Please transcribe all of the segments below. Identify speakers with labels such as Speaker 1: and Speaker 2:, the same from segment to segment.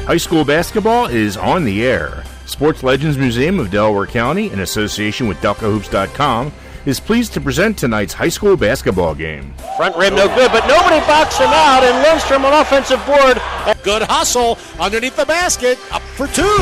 Speaker 1: High school basketball is on the air. Sports Legends Museum of Delaware County, in association with DelcoHoops.com, is pleased to present tonight's high school basketball game.
Speaker 2: Front rim no good, but nobody boxed him out, and Lindstrom on offensive board.
Speaker 3: Good hustle underneath the basket, up for two.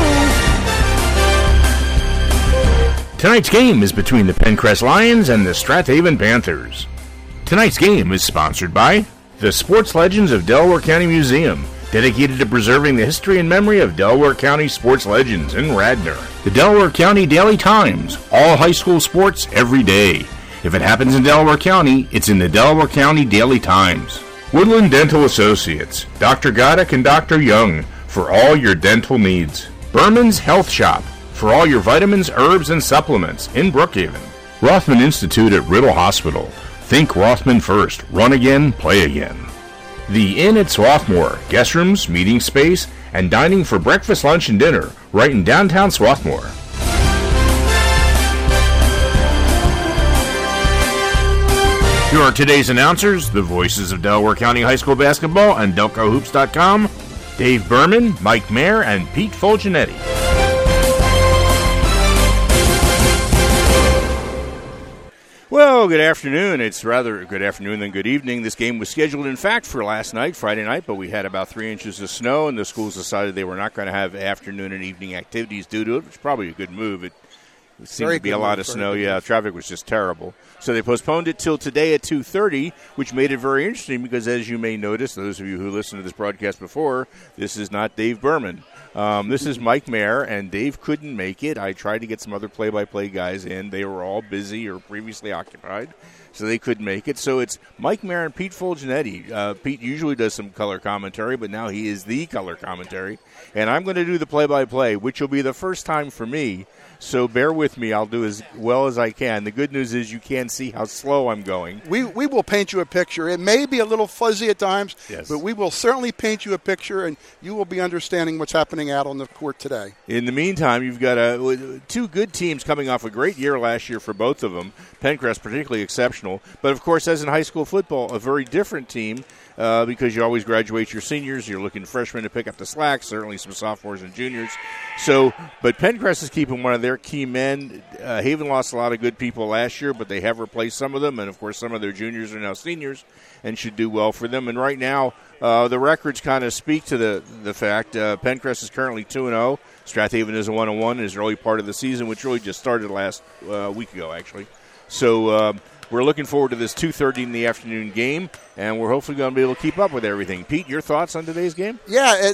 Speaker 1: Tonight's game is between the Pencrest Lions and the Strathaven Panthers. Tonight's game is sponsored by the Sports Legends of Delaware County Museum, dedicated to preserving the history and memory of Delaware County sports legends in Radnor. The Delaware County Daily Times, all high school sports every day. If it happens in Delaware County, it's in the Delaware County Daily Times. Woodland Dental Associates, Dr. Goddick and Dr. Young, for all your dental needs. Berman's Health Shop, for all your vitamins, herbs, and supplements in Brookhaven. Rothman Institute at Riddle Hospital. Think Rothman first. Run again, play again. The Inn at Swarthmore, guest rooms, meeting space, and dining for breakfast, lunch, and dinner, right in downtown Swarthmore. Here are today's announcers, the voices of Delaware County High School basketball and DelcoHoops.com, Dave Berman, Mike Mayer, and Pete Fulgenetti. Well, good afternoon. It's rather good afternoon than good evening. This game was scheduled, in fact, for last night, Friday night, but we had about 3 inches of snow, and the schools decided they were not going to have afternoon and evening activities due to it, which is probably a good move. It seemed to be a lot of snow. Yeah, traffic was just terrible. So they postponed it till today at 2:30, which made it very interesting because, as you may notice, those of you who listened to this broadcast before, this is not Dave Berman. This is Mike Mayer, and Dave couldn't make it. I tried to get some other play-by-play guys in. They were all busy or previously occupied, so they couldn't make it. So it's Mike Mayer and Pete Fulgenetti. Pete usually does some color commentary, but now he is the color commentary. And I'm going to do the play-by-play, which will be the first time for me. So bear with me. I'll do as well as I can. The good news is you can see how slow I'm going.
Speaker 4: We will paint you a picture. It may be a little fuzzy at times,
Speaker 1: yes,
Speaker 4: but we will certainly paint you a picture, and you will be understanding what's happening out on the court today.
Speaker 1: In the meantime, you've got two good teams coming off a great year last year for both of them. Pencrest particularly exceptional. But, of course, as in high school football, a very different team because you always graduate your seniors. You're looking freshmen to pick up the slack, certainly some sophomores and juniors. But Pencrest is keeping one of their key men. Haven lost a lot of good people last year, but they have replaced some of them. And, of course, some of their juniors are now seniors and should do well for them. And right now, the records kind of speak to the fact. Pencrest is currently 2-0. Strathaven is a 1-1 in his early part of the season, which really just started last week ago, actually. So we're looking forward to this 2:30 in the afternoon game, and we're hopefully going to be able to keep up with everything. Pete, your thoughts on today's game?
Speaker 4: Yeah,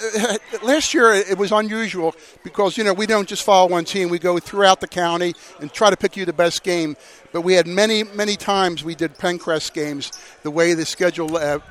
Speaker 4: last year it was unusual because, we don't just follow one team. We go throughout the county and try to pick you the best game. But we had many, many times we did Pencrest games the way the schedule,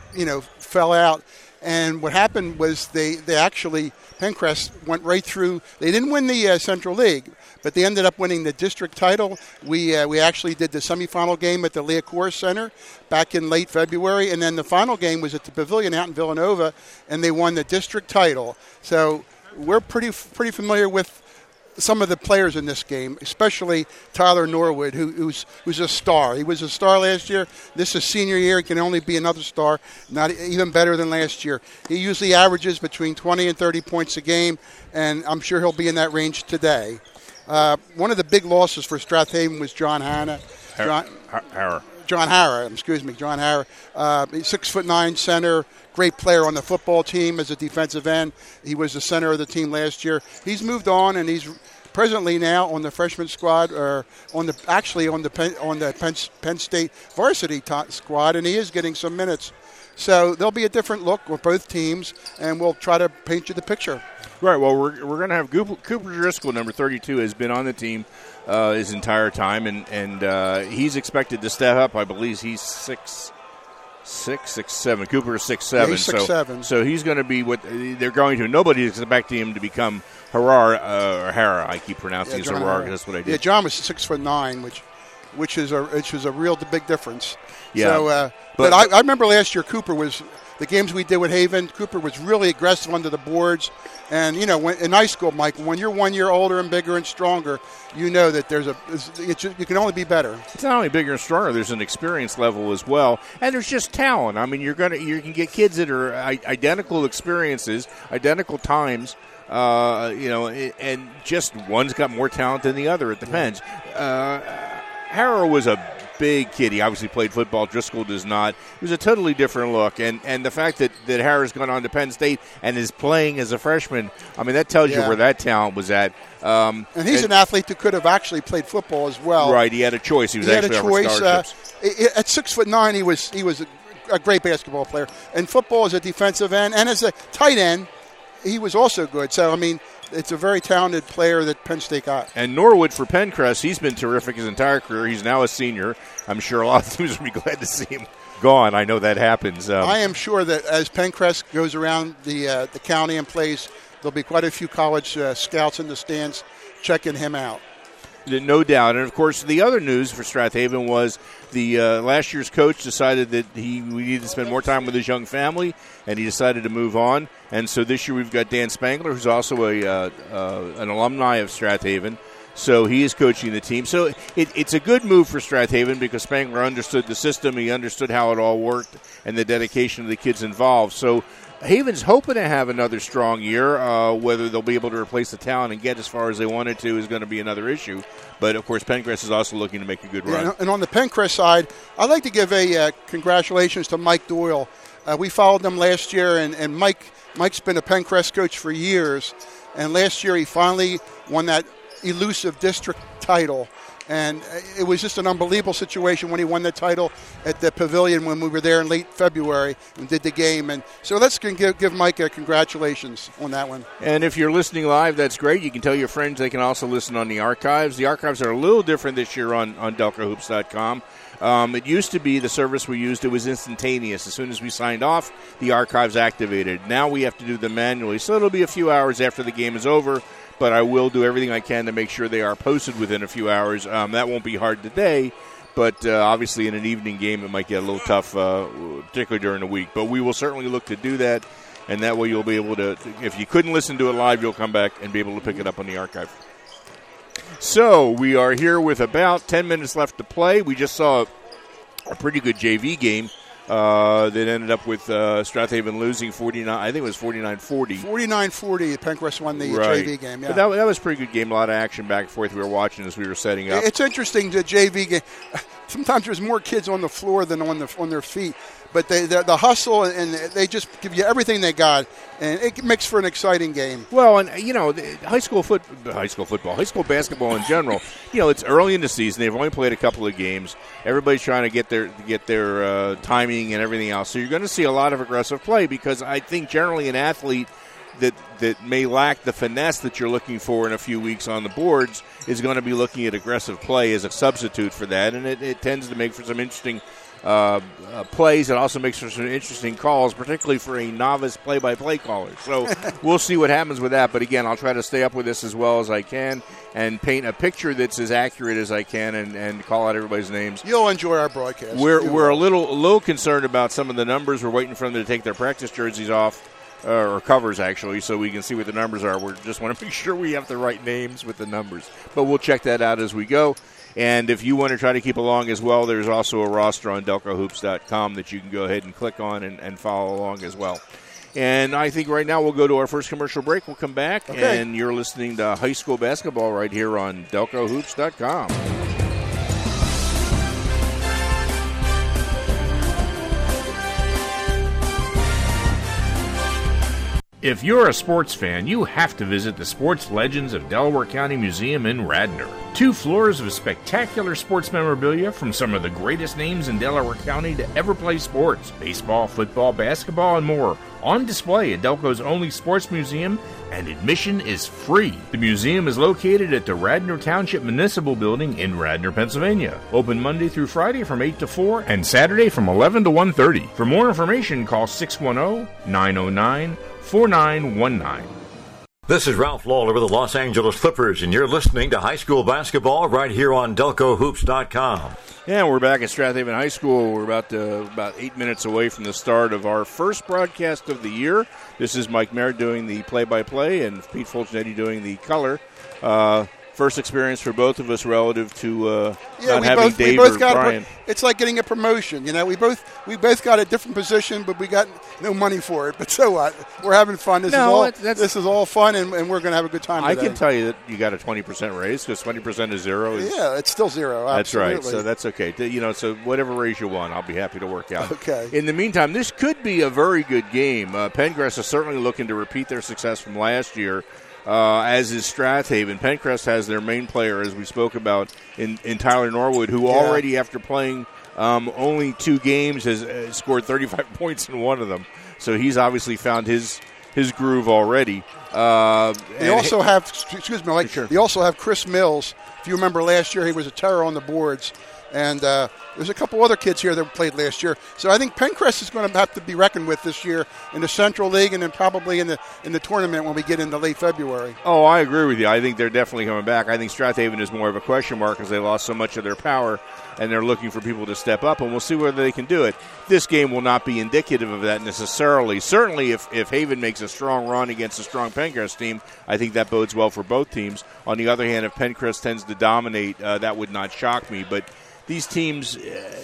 Speaker 4: fell out. And what happened was they actually, Pencrest went right through. They didn't win the Central League, but they ended up winning the district title. We actually did the semifinal game at the Leocore Center back in late February, and then the final game was at the Pavilion out in Villanova, and they won the district title. So we're pretty familiar with some of the players in this game, especially Tyler Norwood, who's a star. He was a star last year. This is senior year. He can only be another star, not even better than last year. He usually averages between 20 and 30 points a game, and I'm sure he'll be in that range today. One of the big losses for Strathaven was John Hanna. John Harrer. He's 6'9" center, great player on the football team as a defensive end. He was the center of the team last year. He's moved on, and he's presently now on the freshman squad, or on the Penn State varsity squad, and he is getting some minutes. So there'll be a different look with both teams, and we'll try to paint you the picture.
Speaker 1: Right. Well, we're going to have Cooper Driscoll, number 32, has been on the team his entire time, and he's expected to step up. I believe he's 6'7". Cooper is 6'7".
Speaker 4: Yeah, he's 6'7".
Speaker 1: So he's going to be what they're going to. Nobody is expecting him to become Hara. I keep pronouncing it Harar because that's what I did.
Speaker 4: Yeah, John was 6'9", which which is a real big difference.
Speaker 1: Yeah.
Speaker 4: So, but I remember last year Cooper was the games we did with Haven. Cooper was really aggressive under the boards, and when, in high school, Mike, when you're 1 year older and bigger and stronger, you know that you can only be better.
Speaker 1: It's not only bigger and stronger. There's an experience level as well, and there's just talent. I mean, you can get kids that are identical experiences, identical times. And just one's got more talent than the other. It depends. Harrow was a big kid. He obviously played football. Driscoll does not. It was a totally different look. And the fact that Harrow's gone on to Penn State and is playing as a freshman, I mean, that tells you where that talent was at.
Speaker 4: And he's an athlete who could have actually played football as well.
Speaker 1: Right. He had a choice. He had a choice.
Speaker 4: At 6'9", he was a great basketball player. And football as a defensive end and as a tight end, he was also good. So, I mean, it's a very talented player that Penn State got.
Speaker 1: And Norwood for Pencrest, he's been terrific his entire career. He's now a senior. I'm sure a lot of teams would be glad to see him gone. I know that happens.
Speaker 4: I am sure that as Pencrest goes around the county and plays, there'll be quite a few college scouts in the stands checking him out.
Speaker 1: No doubt. And, of course, the other news for Strathaven was the last year's coach decided that we needed to spend more time with his young family, and he decided to move on. And so this year we've got Dan Spangler, who's also an alumni of Strathaven. So he is coaching the team. So it's a good move for Strathaven because Spangler understood the system. He understood how it all worked and the dedication of the kids involved. So Haven's hoping to have another strong year. Whether they'll be able to replace the talent and get as far as they wanted to is going to be another issue. But, of course, Pencrest is also looking to make a good run.
Speaker 4: And on the Pencrest side, I'd like to give a congratulations to Mike Doyle. We followed them last year, and Mike's been a Pencrest coach for years. And last year he finally won that elusive district title. And it was just an unbelievable situation when he won the title at the Pavilion when we were there in late February and did the game. And so let's give Mike a congratulations on that one.
Speaker 1: And if you're listening live, that's great. You can tell your friends they can also listen on the archives. The archives are a little different this year on DelcoHoops.com. It used to be the service we used, it was instantaneous. As soon as we signed off, the archives activated. Now we have to do them manually. So it'll be a few hours after the game is over. But I will do everything I can to make sure they are posted within a few hours. That won't be hard today, but obviously in an evening game it might get a little tough, particularly during the week. But we will certainly look to do that, and that way you'll be able to, if you couldn't listen to it live, you'll come back and be able to pick it up on the archive. So we are here with about 10 minutes left to play. We just saw a pretty good JV game. That ended up with Strathaven losing 49. I think it was 49-40.
Speaker 4: 49-40. Pencrest won the JV game. Yeah,
Speaker 1: but that was a pretty good game. A lot of action back and forth. We were watching as we were setting up.
Speaker 4: It's interesting the JV game. Sometimes there's more kids on the floor than on their feet. But the hustle, and they just give you everything they got, and it makes for an exciting game.
Speaker 1: Well, and, high school basketball in general, it's early in the season. They've only played a couple of games. Everybody's trying to get their timing and everything else. So you're going to see a lot of aggressive play because I think generally an athlete that may lack the finesse that you're looking for in a few weeks on the boards is going to be looking at aggressive play as a substitute for that, and it tends to make for some interesting plays. It also makes for some interesting calls, particularly for a novice play-by-play caller. So we'll see what happens with that. But, again, I'll try to stay up with this as well as I can and paint a picture that's as accurate as I can and call out everybody's names.
Speaker 4: You'll enjoy our broadcast.
Speaker 1: We're a little concerned about some of the numbers. We're waiting for them to take their practice jerseys off, or covers, actually, so we can see what the numbers are. We just want to make sure we have the right names with the numbers. But we'll check that out as we go. And if you want to try to keep along as well, there's also a roster on DelcoHoops.com that you can go ahead and click on and follow along as well. And I think right now we'll go to our first commercial break. We'll come back, and you're listening to high school basketball right here on DelcoHoops.com. If you're a sports fan, you have to visit the Sports Legends of Delaware County Museum in Radnor. 2 floors of spectacular sports memorabilia from some of the greatest names in Delaware County to ever play sports. Baseball, football, basketball, and more. On display at Delco's only sports museum, and admission is free. The museum is located at the Radnor Township Municipal Building in Radnor, Pennsylvania. Open Monday through Friday from 8 to 4 and Saturday from 11 to 1:30. For more information, call 610-909-4919.
Speaker 5: This is Ralph Lawler with the Los Angeles Clippers, and you're listening to high school basketball right here on DelcoHoops.com.
Speaker 1: Yeah, we're back at Strathaven High School. We're about 8 minutes away from the start of our first broadcast of the year. This is Mike Merritt doing the play-by-play and Pete Fulgenetti doing the color. First experience for both of us relative to not having Dave or Brian.
Speaker 4: It's like getting a promotion. You know, we both got a different position, but we got no money for it. But so what? We're having fun. This is all fun, and we're going to have a good time today.
Speaker 1: I can tell you that you got a 20% raise because 20% is zero.
Speaker 4: Yeah, it's still zero. Absolutely.
Speaker 1: That's right. So that's okay. You know, so whatever raise you want, I'll be happy to work out.
Speaker 4: Okay.
Speaker 1: In the meantime, this could be a very good game. Pencrest is certainly looking to repeat their success from last year. As is Strathaven. Pencrest has their main player, as we spoke about, in Tyler Norwood, who already, after playing only 2 games, has scored 35 points in one of them. So he's obviously found his groove already.
Speaker 4: They also have,
Speaker 1: Sure.
Speaker 4: They also have Chris Mills. If you remember last year, he was a terror on the boards. And there's a couple other kids here that played last year. So I think Pencrest is going to have to be reckoned with this year in the Central League and then probably in the tournament when we get into late February.
Speaker 1: Oh, I agree with you. I think they're definitely coming back. I think Strathaven is more of a question mark because they lost so much of their power, and they're looking for people to step up, and we'll see whether they can do it. This game will not be indicative of that necessarily. Certainly, if Haven makes a strong run against a strong Pencrest team, I think that bodes well for both teams. On the other hand, if Pencrest tends to dominate, that would not shock me, but these teams,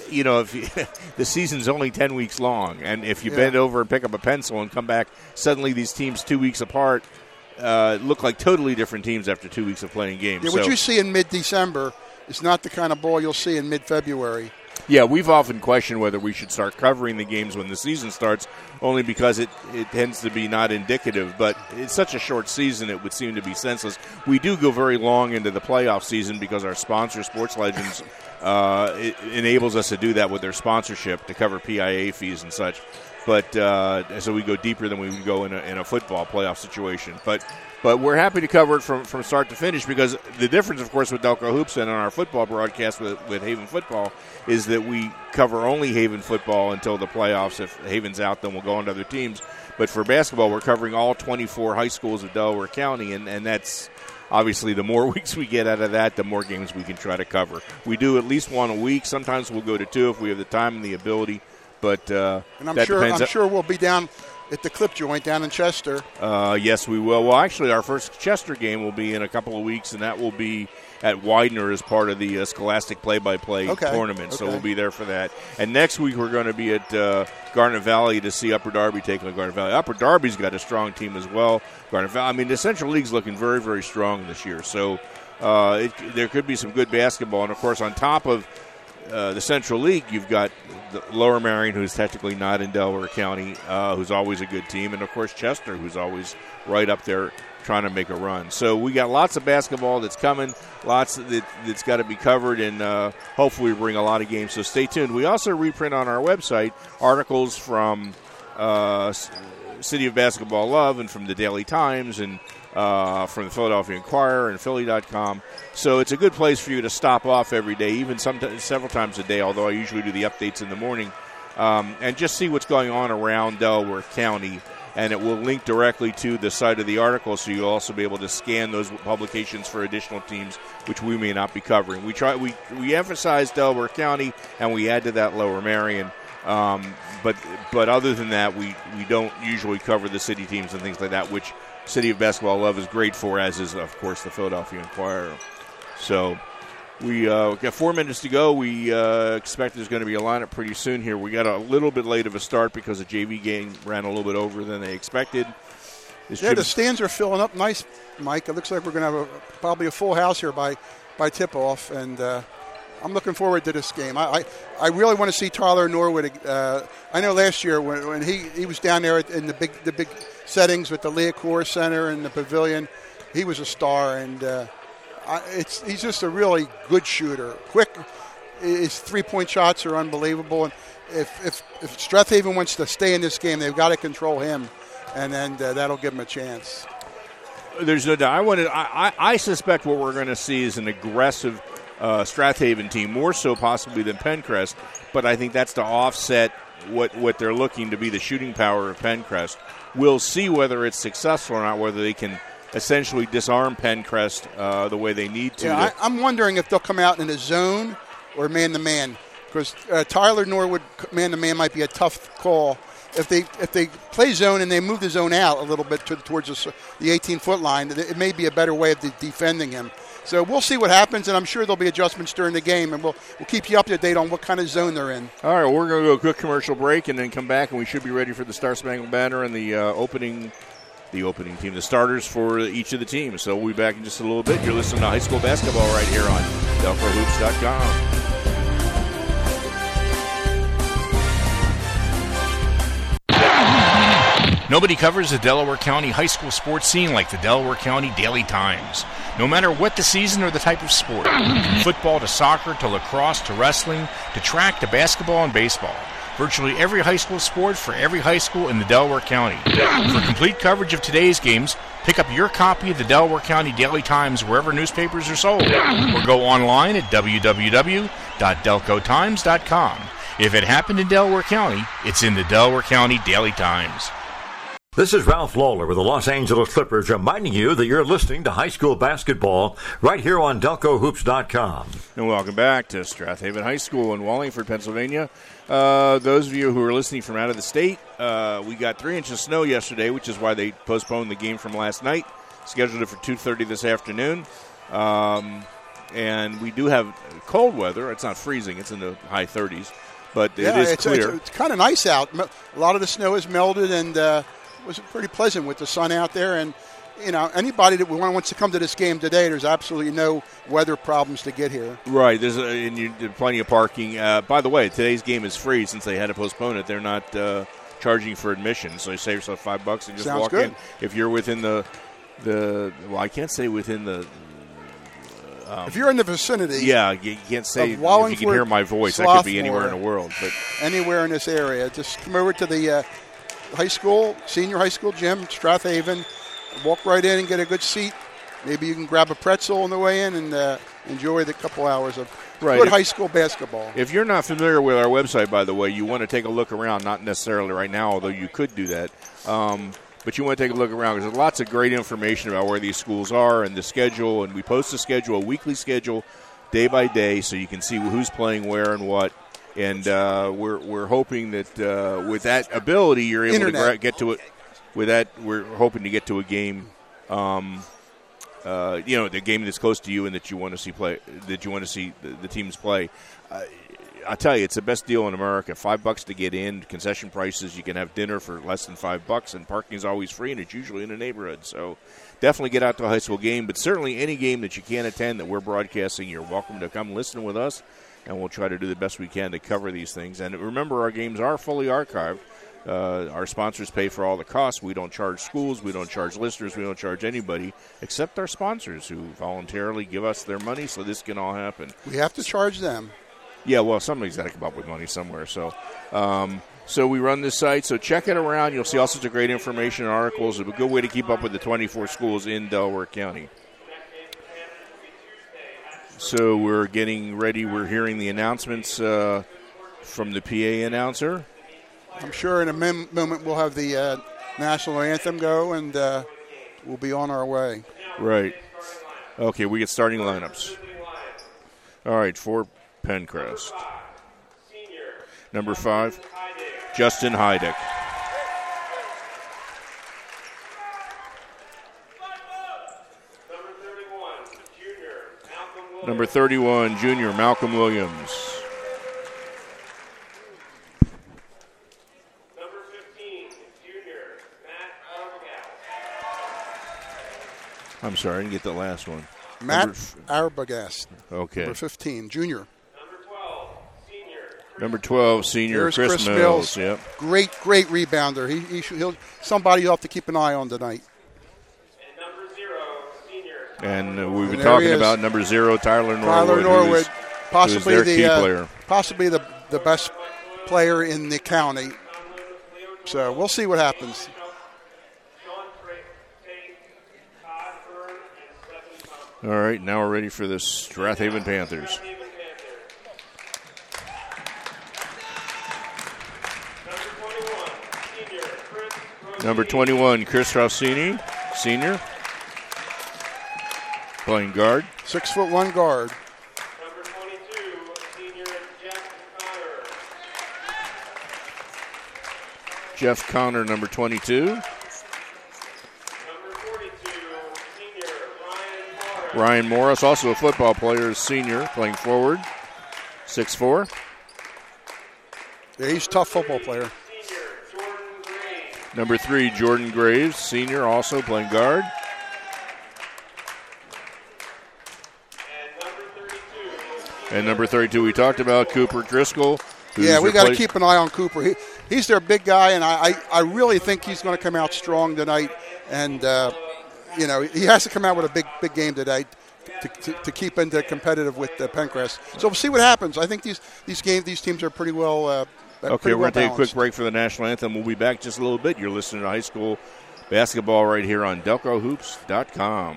Speaker 1: if the season's only 10 weeks long, and if you bend over and pick up a pencil and come back, suddenly these teams 2 weeks apart look like totally different teams after 2 weeks of playing games.
Speaker 4: Yeah, what you see in mid-December is not the kind of ball you'll see in mid-February.
Speaker 1: Yeah, we've often questioned whether we should start covering the games when the season starts, only because it tends to be not indicative. But it's such a short season, it would seem to be senseless. We do go very long into the playoff season because our sponsor, Sports Legends, it enables us to do that with their sponsorship to cover PIA fees and such. But so we go deeper than we would go in a football playoff situation. But we're happy to cover it from start to finish because the difference, of course, with Delco Hoops and on our football broadcast with Haven Football is that we cover only Haven Football until the playoffs. If Haven's out, then we'll go on to other teams. But for basketball, we're covering all 24 high schools of Delaware County, and that's obviously the more weeks we get out of that, the more games we can try to cover. We do at least one a week. Sometimes we'll go to 2 if we have the time and the ability. But
Speaker 4: and I'm sure we'll be down at the Clip Joint down in Chester.
Speaker 1: Yes, we will. Well, actually, our first Chester game will be in a couple of weeks, and that will be at Widener as part of the Scholastic Play-by-Play tournament. So we'll be there for that. And next week we're going to be at Garnet Valley to see Upper Darby take on Garnet Valley. Upper Darby's got a strong team as well. Garnet Valley. I mean, the Central League's looking very, very strong this year. So there could be some good basketball. And, of course, on top of the Central League, you've got the Lower Marion, who's technically not in Delaware County, who's always a good team, and, of course, Chester, who's always right up there trying to make a run. So we got lots of basketball that's coming, lots that's got to be covered, and hopefully we bring a lot of games. So stay tuned. We also reprint on our website articles from City of Basketball Love and from the Daily Times and from the Philadelphia Inquirer and Philly.com. So it's a good place for you to stop off every day, even sometimes several times a day, although I usually do the updates in the morning, and just see what's going on around Delaware County. And it will link directly to the site of the article, so you'll also be able to scan those publications for additional teams, which we may not be covering. We emphasize Delaware County, and we add to that Lower Marion. But other than that, we don't usually cover the city teams and things like that, which City of Basketball Love is great for, as is, of course, the Philadelphia Inquirer. So we got 4 minutes to go. We expect there's going to be a lineup pretty soon here. We got a little bit late of a start because the JV game ran a little bit over than they expected.
Speaker 4: The stands are filling up nice, Mike. It looks like we're going to have probably a full house here by tip-off, and I'm looking forward to this game. I really want to see Tyler Norwood. I know last year when he was down there in the big settings with the Leocore Center and the Pavilion, he was a star, and he's just a really good shooter. Quick, his three-point shots are unbelievable. And if Strathaven wants to stay in this game, they've got to control him, and then that'll give him a chance.
Speaker 1: There's no doubt. I suspect what we're going to see is an aggressive Strathaven team, more so possibly than Pencrest, but I think that's to offset what they're looking to be the shooting power of Pencrest. We'll see whether it's successful or not, whether they can essentially disarm Pencrest the way they need to.
Speaker 4: Yeah, I'm wondering if they'll come out in a zone or man-to-man, because Tyler Norwood man-to-man might be a tough call. If they play zone and they move the zone out a little bit towards the 18-foot line, it may be a better way of defending him. So we'll see what happens, and I'm sure there'll be adjustments during the game, and we'll keep you up to date on what kind of zone they're in.
Speaker 1: All right, we're going to go a quick commercial break and then come back, and we should be ready for the Star Spangled Banner and the opening team, the starters for each of the teams. So we'll be back in just a little bit. You're listening to High School Basketball right here on DelcoHoops.com. Nobody covers the Delaware County high school sports scene like the Delaware County Daily Times. No matter what the season or the type of sport, from football to soccer to lacrosse to wrestling to track to basketball and baseball, virtually every high school sport for every high school in the Delaware County. For complete coverage of today's games, pick up your copy of the Delaware County Daily Times wherever newspapers are sold, or go online at www.delcotimes.com. If it happened in Delaware County, it's in the Delaware County Daily Times.
Speaker 5: This is Ralph Lawler with the Los Angeles Clippers reminding you that you're listening to high school basketball right here on DelcoHoops.com.
Speaker 1: And welcome back to Strathaven High School in Wallingford, Pennsylvania. Those of you who are listening from out of the state, we got 3 inches of snow yesterday, which is why they postponed the game from last night. Scheduled it for 2:30 this afternoon. And we do have cold weather. It's not freezing. It's in the high 30s. But it is clear.
Speaker 4: It's kind of nice out. A lot of the snow is melted, and it was pretty pleasant with the sun out there. And, you know, anybody that wants to come to this game today, there's absolutely no weather problems to get here.
Speaker 1: Right. There's plenty of parking. By the way, today's game is free since they had to postpone it. They're not charging for admission, so you save yourself $5 and just
Speaker 4: Sounds
Speaker 1: walk
Speaker 4: good.
Speaker 1: in. If you're within I can't say within the.
Speaker 4: If you're in the vicinity,
Speaker 1: yeah, you can't say if
Speaker 4: Wallingford,
Speaker 1: you can hear my voice. That could be anywhere in the world, but
Speaker 4: anywhere in this area, just come over to the senior high school gym, Strathaven. Walk right in and get a good seat. Maybe you can grab a pretzel on the way in and enjoy the couple hours of good high school basketball.
Speaker 1: If you're not familiar with our website, by the way, you want to take a look around. Not necessarily right now, although you could do that. But you want to take a look around because there's lots of great information about where these schools are and the schedule. And we post a schedule, a weekly schedule, day by day, so you can see who's playing where and what. And we're hoping that with that ability, you're able to get to it. With that, we're hoping to get to a game, the game that's close to you and that you want to see play. That you want to see the teams play. I'll tell you, it's the best deal in America. $5 to get in, concession prices. You can have dinner for less than $5, and parking is always free, and it's usually in the neighborhood. So definitely get out to a high school game, but certainly any game that you can't attend that we're broadcasting, you're welcome to come listen with us, and we'll try to do the best we can to cover these things. And remember, our games are fully archived. Our sponsors pay for all the costs. We don't charge schools. We don't charge listeners. We don't charge anybody except our sponsors who voluntarily give us their money so this can all happen.
Speaker 4: We have to charge them.
Speaker 1: Yeah, well, somebody's got to come up with money somewhere. So so we run this site. So check it around. You'll see all sorts of great information and articles. It's a good way to keep up with the 24 schools in Delaware County. So we're getting ready. We're hearing the announcements from the PA announcer.
Speaker 4: I'm sure in a moment we'll have the national anthem go, and we'll be on our way.
Speaker 1: Right. Okay, we get starting lineups. All right, for Pencrest. Number 5, Justin Heideck. Number 31, junior Malcolm Williams.
Speaker 6: Number 15, junior Matt Arbogast.
Speaker 1: I'm sorry, I didn't get the last one.
Speaker 4: Matt Arbogast.
Speaker 1: Okay.
Speaker 4: Number 15, junior.
Speaker 1: Number 12, senior Chris Mills. Yep.
Speaker 4: Great rebounder. He'll somebody you'll have to keep an eye on tonight.
Speaker 6: And number 0, senior.
Speaker 1: And we've been talking about number 0, Tyler Norwood.
Speaker 4: Possibly
Speaker 1: who's their key player.
Speaker 4: Possibly the best player in the county. So we'll see what happens.
Speaker 1: All right, now we're ready for the Strathaven Panthers. Number 21, Chris Rossini, senior. playing guard.
Speaker 4: 6'1" guard.
Speaker 6: Number 22, senior Jeff Connor.
Speaker 1: Jeff Connor, number 22.
Speaker 6: Number 42, senior Ryan Morris.
Speaker 1: Ryan Morris, also a football player, is senior, playing forward. 6'4".
Speaker 4: Yeah, he's a tough football player.
Speaker 6: Senior Jordan Graves.
Speaker 1: Number 3, Jordan Graves, senior, also playing guard. And number 32, we talked about, Cooper Driscoll.
Speaker 4: Yeah, we got to keep an eye on Cooper. He's their big guy, and I really think he's going to come out strong tonight. And, he has to come out with a big game today to keep into competitive with Pencrest. So we'll see what happens. I think these teams are pretty well
Speaker 1: Okay, we're going to take a quick break for the national anthem. We'll be back just a little bit. You're listening to high school basketball right here on DelcoHoops.com.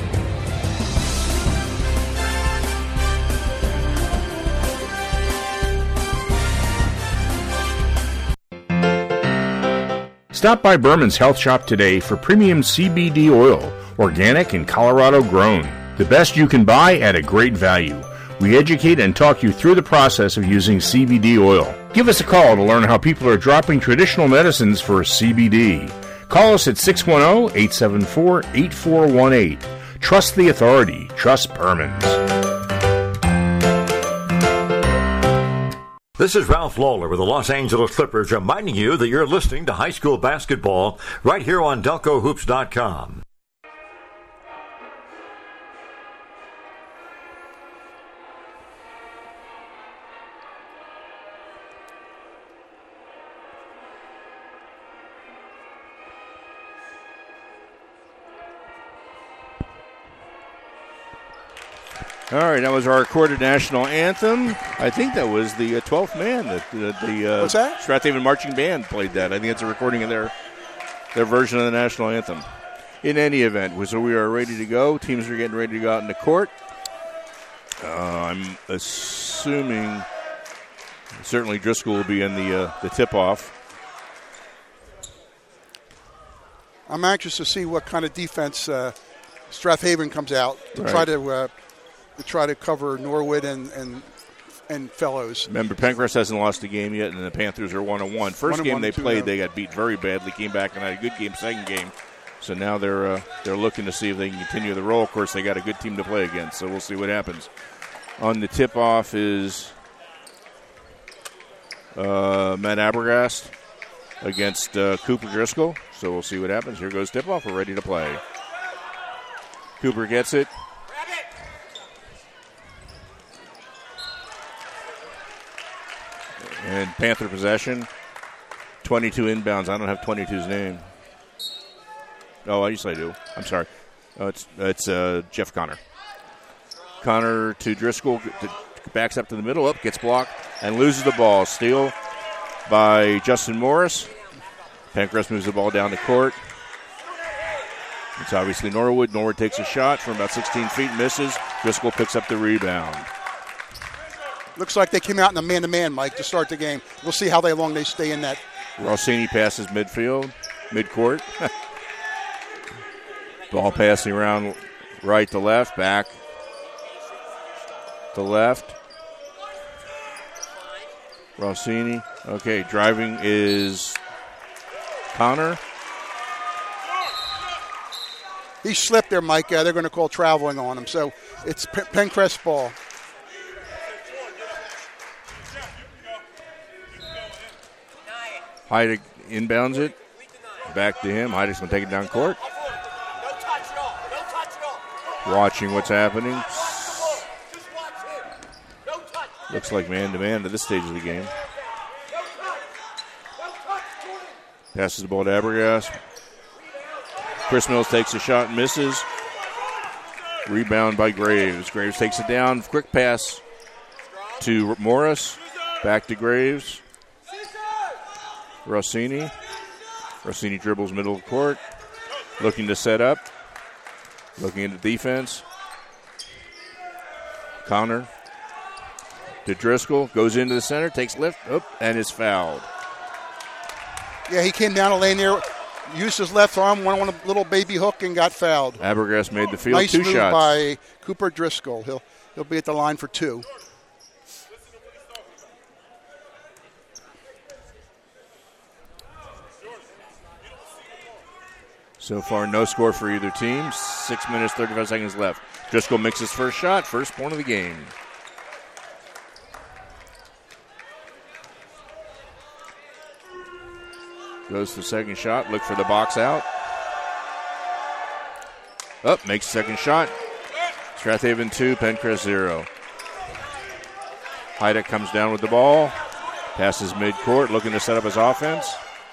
Speaker 7: Stop by Berman's Health Shop today for premium CBD oil, organic and Colorado grown. The best you can buy at a great value. We educate and talk you through the process of using CBD oil. Give us a call to learn how people are dropping traditional medicines for CBD. Call us at 610-874-8418. Trust the authority. Trust Berman's.
Speaker 5: This is Ralph Lawler with the Los Angeles Clippers reminding you that you're listening to high school basketball right here on DelcoHoops.com.
Speaker 1: All right, that was our recorded national anthem. I think that was the 12th man that the
Speaker 4: What's that?
Speaker 1: Strathaven Marching Band played that. I think it's a recording of their version of the national anthem. In any event, so we are ready to go. Teams are getting ready to go out in the court. I'm assuming certainly Driscoll will be in the tip-off.
Speaker 4: I'm anxious to see what kind of defense Strathaven comes out to try to cover Norwood and Fellows.
Speaker 1: Remember, Pencrest hasn't lost a game yet, and the Panthers are 1-1. First game they played, they got beat very badly. Came back and had a good game. Second game, so now they're looking to see if they can continue the roll. Of course, they got a good team to play against, so we'll see what happens. On the tip-off is Matt Abergast against Cooper Driscoll. So we'll see what happens. Here goes tip-off. We're ready to play. Cooper gets it. And Panther possession. 22 inbounds. I don't have 22's name. Oh, yes, I do. I'm sorry. It's Jeff Connor. Connor to Driscoll. Backs up to the middle. Up, gets blocked, and loses the ball. Steal by Justin Morris. Pencrest moves the ball down the court. It's obviously Norwood. Norwood takes a shot from about 16 feet, misses. Driscoll picks up the rebound.
Speaker 4: Looks like they came out in a man-to-man, Mike, to start the game. We'll see how long they stay in that.
Speaker 1: Rossini passes midfield, midcourt. Ball passing around right to left, back to left. Rossini. Okay, driving is Connor.
Speaker 4: He slipped there, Mike. They're going to call traveling on him. So it's Pencrest ball.
Speaker 1: Heidick inbounds it. Back to him. Heidick's going to take it down court. Watching what's happening. Looks like man-to-man at this stage of the game. Passes the ball to Abergast. Chris Mills takes a shot and misses. Rebound by Graves. Graves takes it down. Quick pass to Morris. Back to Graves. Rossini. Rossini dribbles middle of the court. Looking to set up. Looking into defense. Connor to Driscoll. Goes into the center. Takes lift. And is fouled.
Speaker 4: Yeah, he came down a lane there. used his left arm, went on a little baby hook, and got fouled.
Speaker 1: Abergast made the field.
Speaker 4: Nice
Speaker 1: 2
Speaker 4: move
Speaker 1: shots
Speaker 4: by Cooper Driscoll. He'll be at the line for 2.
Speaker 1: So far, no score for either team. 6 minutes, 35 seconds left. Driscoll makes his first shot, first point of the game. Goes for the second shot, look for the box out. Up, makes second shot. Strathaven 2, Pencrest 0. Heideck comes down with the ball. Passes midcourt, looking to set up his offense.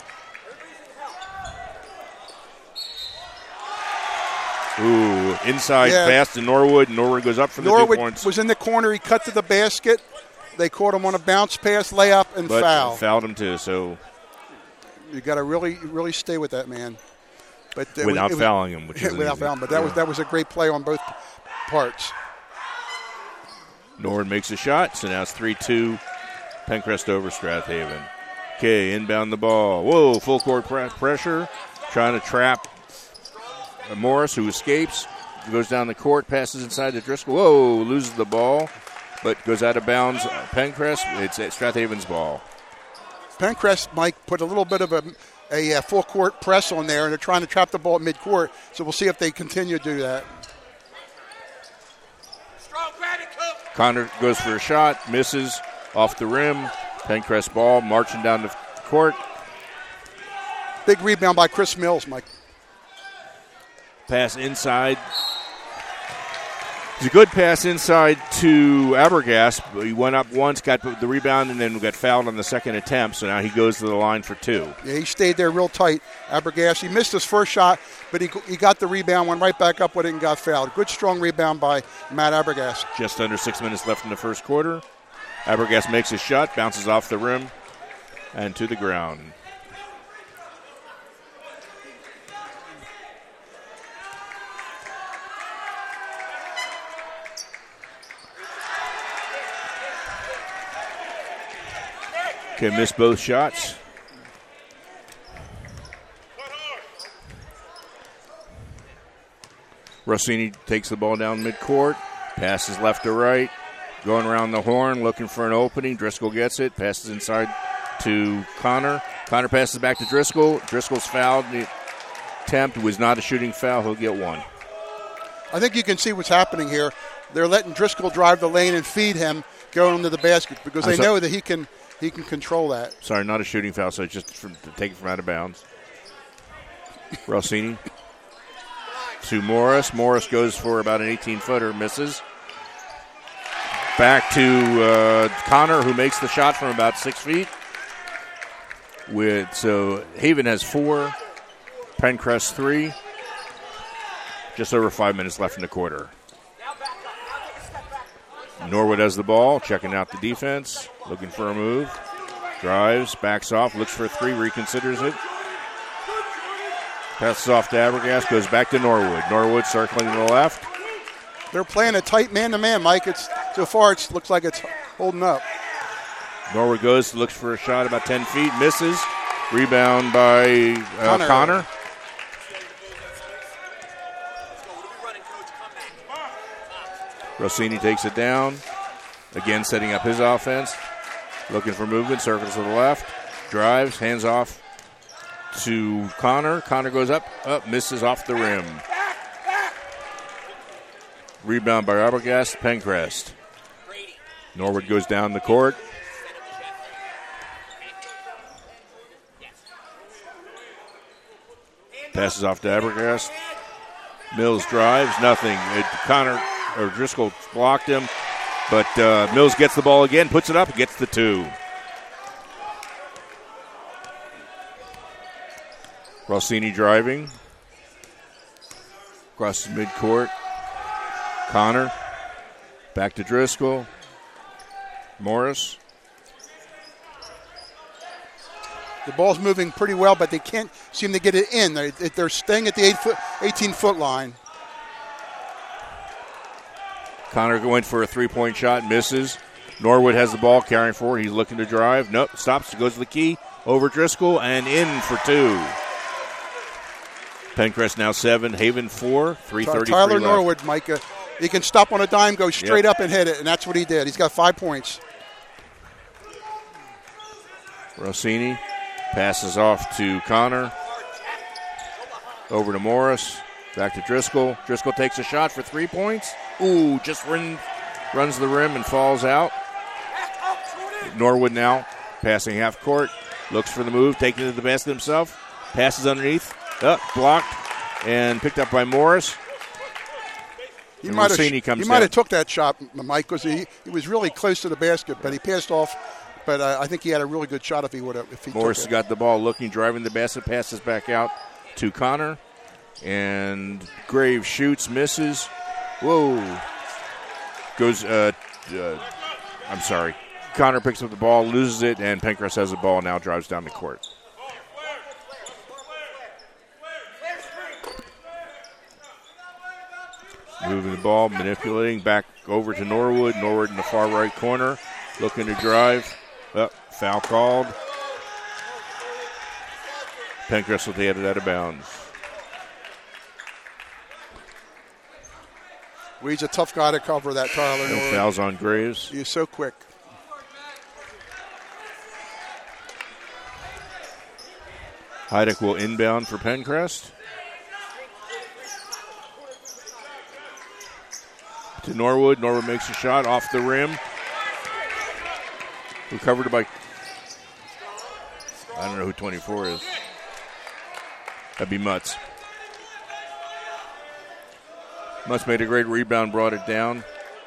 Speaker 1: Ooh, inside pass to Norwood. Norwood goes up for the 2 points.
Speaker 4: Norwood was in the corner. He cut to the basket. They caught him on a bounce pass, layup, and foul.
Speaker 1: Fouled him too, so
Speaker 4: you got to really, really stay with that man. But
Speaker 1: without fouling him, which is
Speaker 4: without fouling. But that was a great play on both parts.
Speaker 1: Norwood makes a shot, so now it's 3-2. Pencrest over Strathaven. Okay, inbound the ball. Whoa, full court pressure, trying to trap Morris, who escapes, goes down the court, passes inside to Driscoll. Whoa, loses the ball, but goes out of bounds. Pencrest, it's Strathaven's ball.
Speaker 4: Pencrest, Mike, put a little bit of a full court press on there, and they're trying to trap the ball at midcourt. So we'll see if they continue to do that.
Speaker 1: Connor goes for a shot, misses off the rim. Pencrest ball marching down the court.
Speaker 4: Big rebound by Chris Mills, Mike.
Speaker 1: Pass inside. It's a good pass inside to Abergast. He went up once, got the rebound, and then got fouled on the second attempt. So now he goes to the line for 2.
Speaker 4: Yeah, he stayed there real tight. Abergast, he missed his first shot, but he got the rebound, went right back up with it, and got fouled. Good, strong rebound by Matt Abergast.
Speaker 1: Just under 6 minutes left in the first quarter. Abergast makes a shot, bounces off the rim, and to the ground. Okay, missed both shots. Rossini takes the ball down midcourt, passes left to right, going around the horn, looking for an opening. Driscoll gets it, passes inside to Connor. Connor passes back to Driscoll. Driscoll's fouled. The attempt was not a shooting foul. He'll get 1.
Speaker 4: I think you can see what's happening here. They're letting Driscoll drive the lane and feed him going into the basket because they know that he can control that.
Speaker 1: Sorry, not a shooting foul, so just to take it from out of bounds. Rossini to Morris. Morris goes for about an 18-footer, misses. Back to Connor, who makes the shot from about 6 feet. So Haven has 4, Pencrest 3. Just over 5 minutes left in the quarter. Norwood has the ball, checking out the defense, looking for a move. Drives, backs off, looks for a 3, reconsiders it. Passes off to Abergast, goes back to Norwood. Norwood circling to the left.
Speaker 4: They're playing a tight man-to-man, Mike. So far, it looks like it's holding up.
Speaker 1: Norwood goes, looks for a shot about 10 feet, misses. Rebound by Connor. Rossini takes it down. Again, setting up his offense. Looking for movement, circles to the left. Drives, hands off to Connor. Connor goes up, misses off the rim. Rebound by Abergast, Pencrest. Norwood goes down the court. Passes off to Abergast. Mills drives, nothing. Driscoll blocked him, but Mills gets the ball again, puts it up, gets the 2. Rossini driving. Across the midcourt. Connor. Back to Driscoll. Morris.
Speaker 4: The ball's moving pretty well, but they can't seem to get it in. They're staying at the 18-foot line.
Speaker 1: Connor went for a 3-point shot, misses. Norwood has the ball, carrying forward. He's looking to drive. Nope, stops, goes to the key. Over Driscoll and in for 2. Pencrest now 7, Haven 4, 3:33
Speaker 4: Tyler
Speaker 1: left.
Speaker 4: Norwood, Mike, he can stop on a dime, go straight up and hit it, and that's what he did. He's got 5 points.
Speaker 1: Rossini passes off to Connor. Over to Morris. Back to Driscoll. Driscoll takes a shot for 3 points. Ooh, just runs the rim and falls out. Norwood now passing half court. Looks for the move, taking it to the basket himself. Passes underneath. Blocked and picked up by Morris.
Speaker 4: He might
Speaker 1: comes
Speaker 4: have took that shot, Mike, because he was really close to the basket, but he passed off. But I think he had a really good shot if he would have.
Speaker 1: Morris has got the ball, looking, driving the basket, passes back out to Connor, and Graves shoots, misses. Whoa! Goes. I'm sorry. Connor picks up the ball, loses it, and Pencrest has the ball. Now drives down the court. Moving the ball, manipulating, back over to Norwood. Norwood in the far right corner, looking to drive. Foul called. Pencrest will take it out of bounds.
Speaker 4: Well, he's a tough guy to cover, that Tyler Norwood.
Speaker 1: Fouls on Graves.
Speaker 4: He is so quick.
Speaker 1: Heidick will inbound for Pencrest. To Norwood. Norwood makes a shot off the rim. Recovered by, I don't know who 24 is. That'd be Mutz. Mutz made a great rebound, brought it down.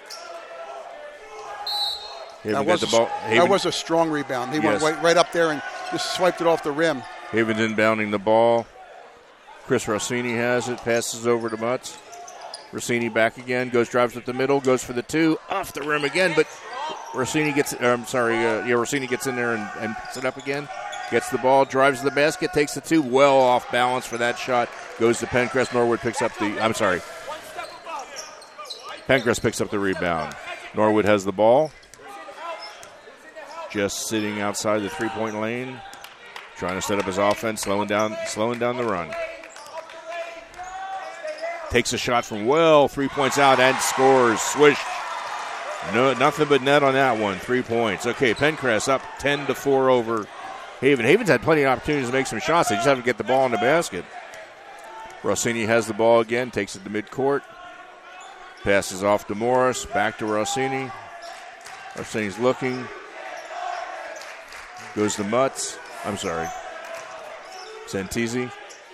Speaker 4: That was a strong rebound. He went right up there and just swiped it off the rim.
Speaker 1: Haven's inbounding the ball. Chris Rossini has it, passes over to Mutz. Rossini back again, drives up the middle, goes for the 2, off the rim again, but Rossini gets in there and puts it up again. Gets the ball, drives to the basket, takes the 2, well off balance for that shot. Goes to Pencrest. Norwood picks up Pencrest picks up the rebound. Norwood has the ball. Just sitting outside the three-point lane. Trying to set up his offense, slowing down the run. Takes a shot from 3 points out and scores. Swish. No, nothing but net on that one. 3 points. Okay, Pencrest up 10-4 over Haven. Haven's had plenty of opportunities to make some shots. They just have to get the ball in the basket. Rossini has the ball again, takes it to midcourt. Passes off to Morris, back to Rossini. Rossini's looking. Goes to Mutz. I'm sorry. Santisi.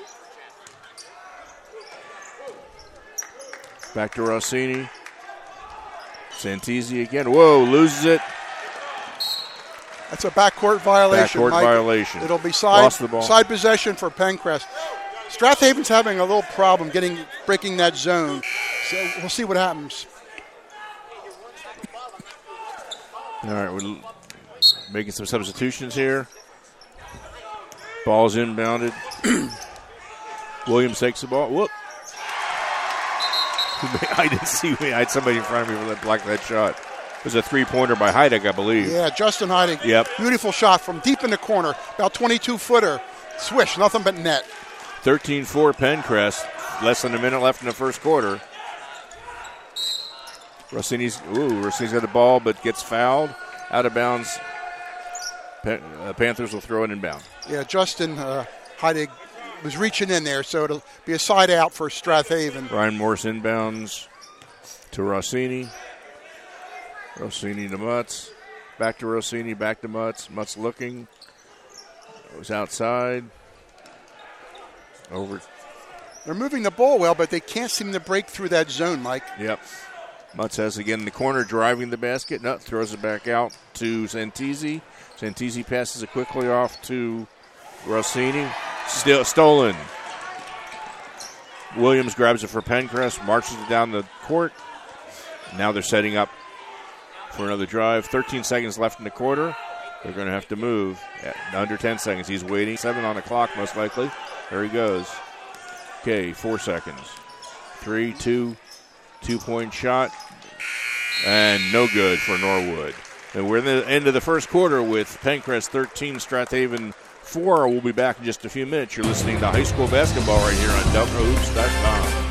Speaker 1: Back to Rossini. Santisi again. Whoa, loses it.
Speaker 4: That's a backcourt violation.
Speaker 1: Violation.
Speaker 4: It'll be side possession for Pencrest. Strathaven's having a little problem breaking that zone. So we'll see what happens.
Speaker 1: All right, we're making some substitutions here. Ball's inbounded. Williams takes the ball. Whoop. I didn't see. I had somebody in front of me that blocked that shot. It was a three-pointer by Heidick, I believe.
Speaker 4: Yeah, Justin Heidick.
Speaker 1: Yep.
Speaker 4: Beautiful shot from deep in the corner. About 22-footer. Swish, nothing but net.
Speaker 1: 13-4 Pencrest. Less than a minute left in the first quarter. Rossini's got the ball but gets fouled. Out of bounds. Panthers will throw it inbound.
Speaker 4: Yeah, Justin Heidick was reaching in there, so it'll be a side out for Strathaven.
Speaker 1: Brian Morris inbounds to Rossini. Rossini to Mutz. Back to Rossini, back to Mutz. Mutz looking. Goes outside. Over.
Speaker 4: They're moving the ball well, but they can't seem to break through that zone, Mike.
Speaker 1: Yep. Mutz has again in the corner, driving the basket. Nutt throws it back out to Santisi. Santisi passes it quickly off to Rossini. Still stolen. Williams grabs it for Pencrest, marches it down the court. Now they're setting up for another drive. 13 seconds left in the quarter. They're going to have to move. Under 10 seconds. He's waiting. 7 on the clock, most likely. There he goes. Okay, 4 seconds. 3, 2, 2-point shot. And no good for Norwood. And we're in the end of the first quarter with Pencrest 13, Strathaven 4. We'll be back in just a few minutes. You're listening to high school basketball right here on DelcoHoops.com.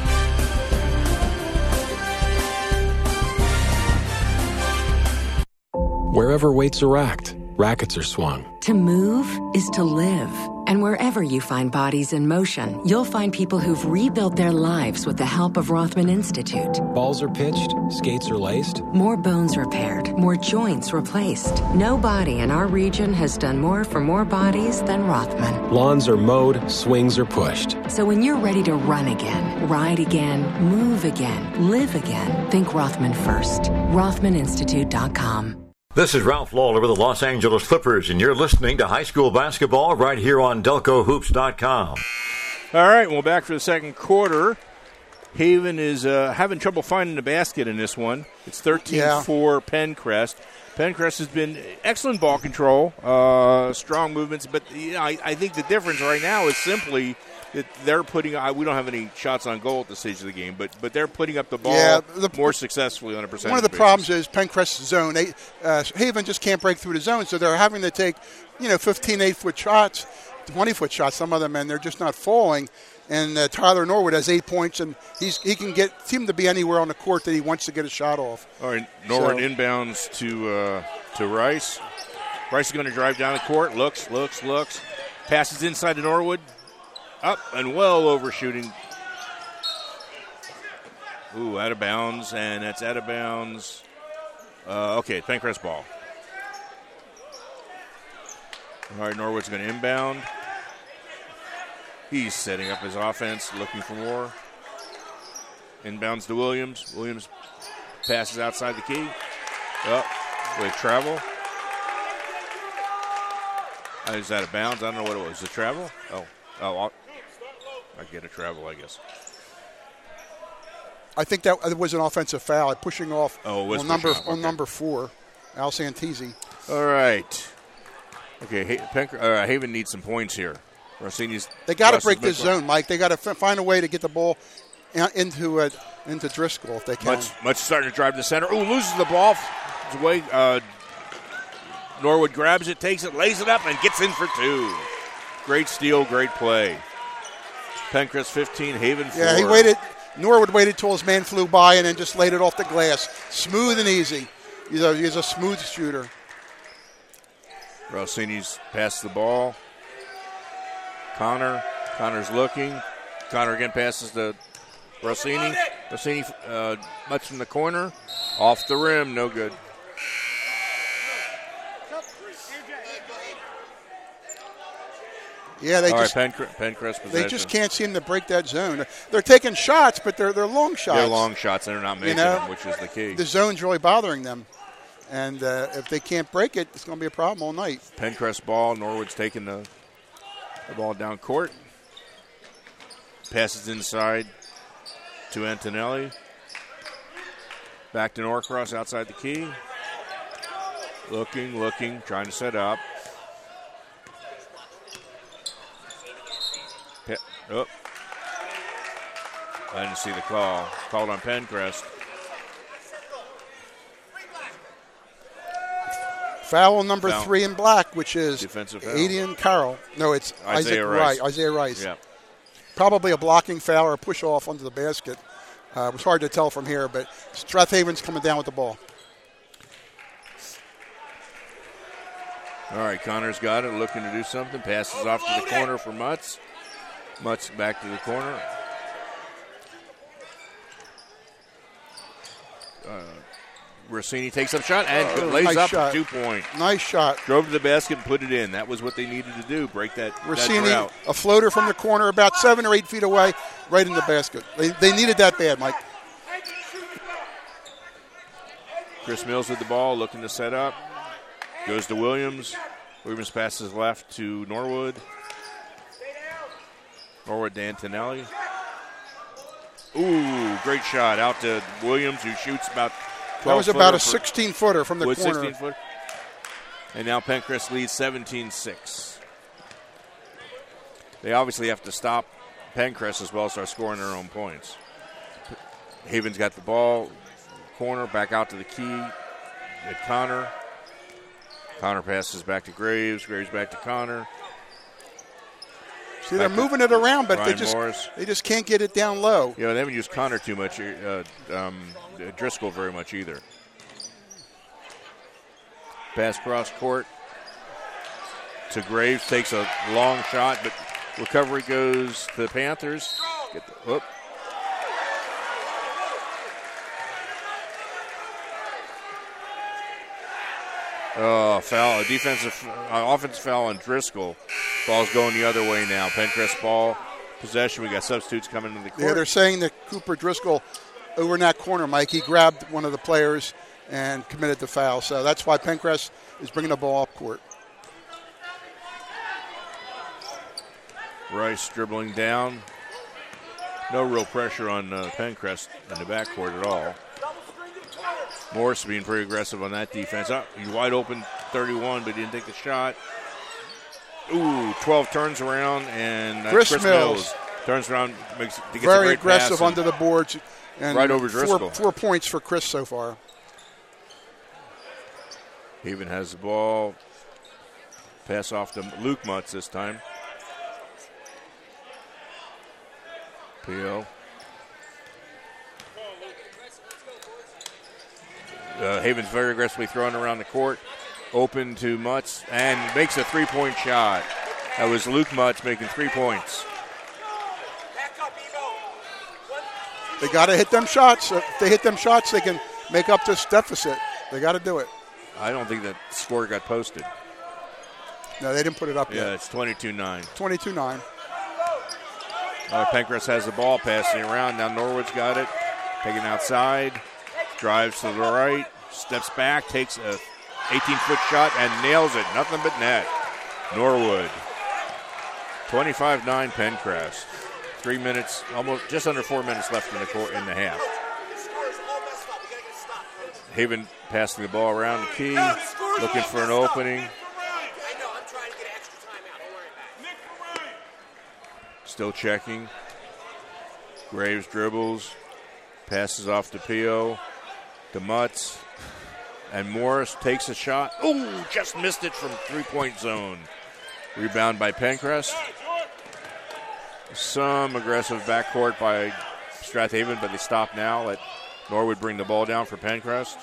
Speaker 8: Wherever weights are racked, rackets are swung.
Speaker 9: To move is to live. And wherever you find bodies in motion, you'll find people who've rebuilt their lives with the help of Rothman Institute.
Speaker 8: Balls are pitched, skates are laced.
Speaker 9: More bones repaired, more joints replaced. No body in our region has done more for more bodies than Rothman.
Speaker 8: Lawns are mowed, swings are pushed.
Speaker 9: So when you're ready to run again, ride again, move again, live again, think Rothman first. RothmanInstitute.com.
Speaker 5: This is Ralph Lawler with the Los Angeles Clippers, and you're listening to high school basketball right here on DelcoHoops.com.
Speaker 1: All right, well, back for the second quarter. Haven is having trouble finding the basket in this one. It's 13-4 Pencrest. Pencrest has been excellent ball control, strong movements, but I think the difference right now is simply that they're putting we don't have any shots on goal at this stage of the game, but they're putting up the ball more successfully on a percentage
Speaker 4: One of the
Speaker 1: basis.
Speaker 4: problems is Pencrest's zone. Haven just can't break through the zone, so they're having to take 15 8-foot shots, 20-foot shots, some of them, and they're just not falling. And Tyler Norwood has 8 points, and he can seem to be anywhere on the court that he wants to get a shot off.
Speaker 1: All right, Norwood inbounds to Rice. Rice is going to drive down the court, looks, passes inside to Norwood. Up and well overshooting. Ooh, out of bounds, and that's out of bounds. Okay, Pencrest ball. All right, Norwood's going to inbound. He's setting up his offense, looking for more. Inbounds to Williams. Williams passes outside the key. With travel. He's out of bounds. I don't know what it was. The travel? Oh, I get a travel, I guess.
Speaker 4: I think that was an offensive foul, pushing off
Speaker 1: on
Speaker 4: number 4, Al Santisi.
Speaker 1: All right. Okay, Haven needs some points here. Rossini's.
Speaker 4: They got to break this zone, Mike. They got to find a way to get the ball into Driscoll if they can.
Speaker 1: Much starting to drive to the center. Ooh, loses the ball. It's away. Norwood grabs it, takes it, lays it up, and gets in for 2. Great steal, great play. Pencrest 15, Haven 4.
Speaker 4: Yeah, he waited. Norwood waited till his man flew by and then just laid it off the glass. Smooth and easy. He's a smooth shooter.
Speaker 1: Rossini's passed the ball. Connor's looking. Connor again passes to Rossini. Rossini much from the corner. Off the rim, no good.
Speaker 4: Yeah,
Speaker 1: Pencrest possession.
Speaker 4: They just can't seem to break that zone. They're taking shots, but they're long shots.
Speaker 1: They're long shots. They're not making them, which is the key.
Speaker 4: The zone's really bothering them. And if they can't break it, it's going to be a problem all night.
Speaker 1: Pencrest ball. Norwood's taking the ball down court. Passes inside to Antonelli. Back to Norcross outside the key. Looking, trying to set up. I didn't see the call. Called on Pencrest.
Speaker 4: Foul on number 3 in black, which is
Speaker 1: defensive foul.
Speaker 4: Adian Carroll. No, it's Isaiah Rice.
Speaker 1: Yeah.
Speaker 4: Probably a blocking foul or a push off under the basket. It was hard to tell from here, but Strathaven's coming down with the ball.
Speaker 1: All right, Connor's got it, looking to do something. Passes off to the corner for Mutz. Mutz back to the corner. Rossini takes up shot and lays up a 2-point.
Speaker 4: Nice shot.
Speaker 1: Drove to the basket and put it in. That was what they needed to do, break that
Speaker 4: Rossini,
Speaker 1: drought.
Speaker 4: a floater from the corner about 7 or 8 feet away, right in the basket. They needed that bad, Mike.
Speaker 1: Chris Mills with the ball, looking to set up. Goes to Williams. Williams passes left to Norwood. Norwood to Antonelli. Ooh, great shot out to Williams, who shoots about 12.
Speaker 4: That was about a 16-footer from the corner.
Speaker 1: 16-footer. And now Pencrest leads 17-6. They obviously have to stop Pencrest as well as start scoring their own points. Haven's got the ball. Corner, back out to the key at Connor. Connor passes back to Graves. Graves back to Connor.
Speaker 4: See, they're moving it around, but
Speaker 1: Ryan Morris.
Speaker 4: they just can't get it down low.
Speaker 1: Yeah, they haven't used Connor too much, Driscoll very much either. Pass cross court to Graves, takes a long shot, but recovery goes to the Panthers. Whoop. Foul, offensive foul on Driscoll. Ball's going the other way now. Pencrest ball, possession. We got substitutes coming into the court.
Speaker 4: Yeah, they're saying that Cooper Driscoll, over in that corner, Mike, he grabbed one of the players and committed the foul. So that's why Pencrest is bringing the ball up court.
Speaker 1: Rice dribbling down. No real pressure on Pencrest in the backcourt at all. Morris being pretty aggressive on that defense. He's wide open, 31, but he didn't take the shot. 12 turns around, and
Speaker 4: Chris Mills
Speaker 1: turns around, gets
Speaker 4: very
Speaker 1: a great
Speaker 4: aggressive
Speaker 1: pass
Speaker 4: under the boards. And
Speaker 1: right over Driscoll.
Speaker 4: 4 points for Chris so far.
Speaker 1: Haven has the ball. Pass off to Luke Mutz this time. P.O. Haven's very aggressively throwing around the court. Open to Mutz and makes a 3-point shot. That was Luke Mutz making 3 points.
Speaker 4: They got to hit them shots. If they hit them shots, they can make up this deficit. They got to do it.
Speaker 1: I don't think that score got posted.
Speaker 4: No, they didn't put it up yet.
Speaker 1: Yeah, it's 22-9.
Speaker 4: 22-9.
Speaker 1: Pencrest has the ball, passing around. Now Norwood's got it. Taking outside. Drives to the right. Steps back. Takes a 18-foot shot and nails it. Nothing but net. Norwood. 25-9 Pencrest. 3 minutes, almost just under 4 minutes left in the court in the half. Haven passing the ball around the key, looking for an opening. Still checking. Graves dribbles, passes off to Pio, to Mutz, and Morris takes a shot. Ooh, just missed it from three-point zone. Rebound by Pencrest. Some aggressive backcourt by Strathaven, but they stop now. Let Norwood bring the ball down for Pencrest.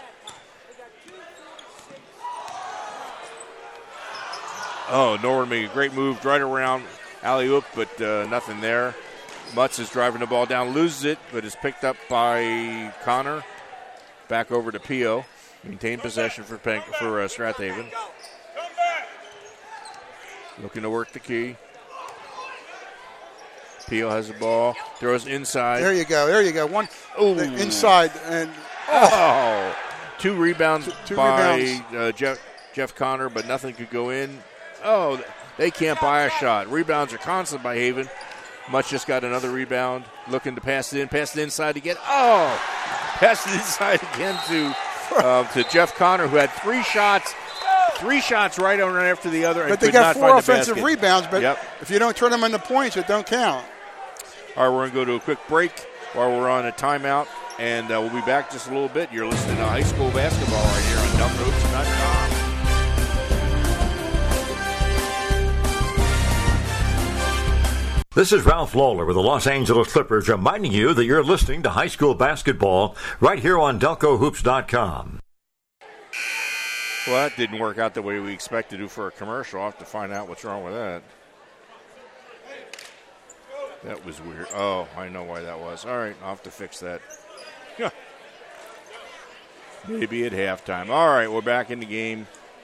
Speaker 1: Norwood making a great move right around alley-oop, but nothing there. Mutz is driving the ball down, loses it, but is picked up by Connor. Back over to Pio. Maintain possession for Strathaven. Looking to work the key. Pio has the ball, throws inside.
Speaker 4: There you go. One inside and
Speaker 1: two rebounds by Jeff Connor, but nothing could go in. They can't buy a shot. Rebounds are constant by Haven. Mutz just got another rebound, looking to pass it inside again. Pass it inside again to Jeff Connor, who had three shots right on after the other.
Speaker 4: But they got 4 offensive rebounds, but if you don't turn them into points, it don't count.
Speaker 1: All right, we're going to go to a quick break while we're on a timeout, and we'll be back just a little bit. You're listening to high school basketball right here on DelcoHoops.com.
Speaker 5: This is Ralph Lawler with the Los Angeles Clippers reminding you that you're listening to high school basketball right here on DelcoHoops.com.
Speaker 1: Well, that didn't work out the way we expected to for a commercial. I'll have to find out what's wrong with that. That was weird. I know why that was. All right, I'll have to fix that. Maybe at halftime. All right, we're back in the game.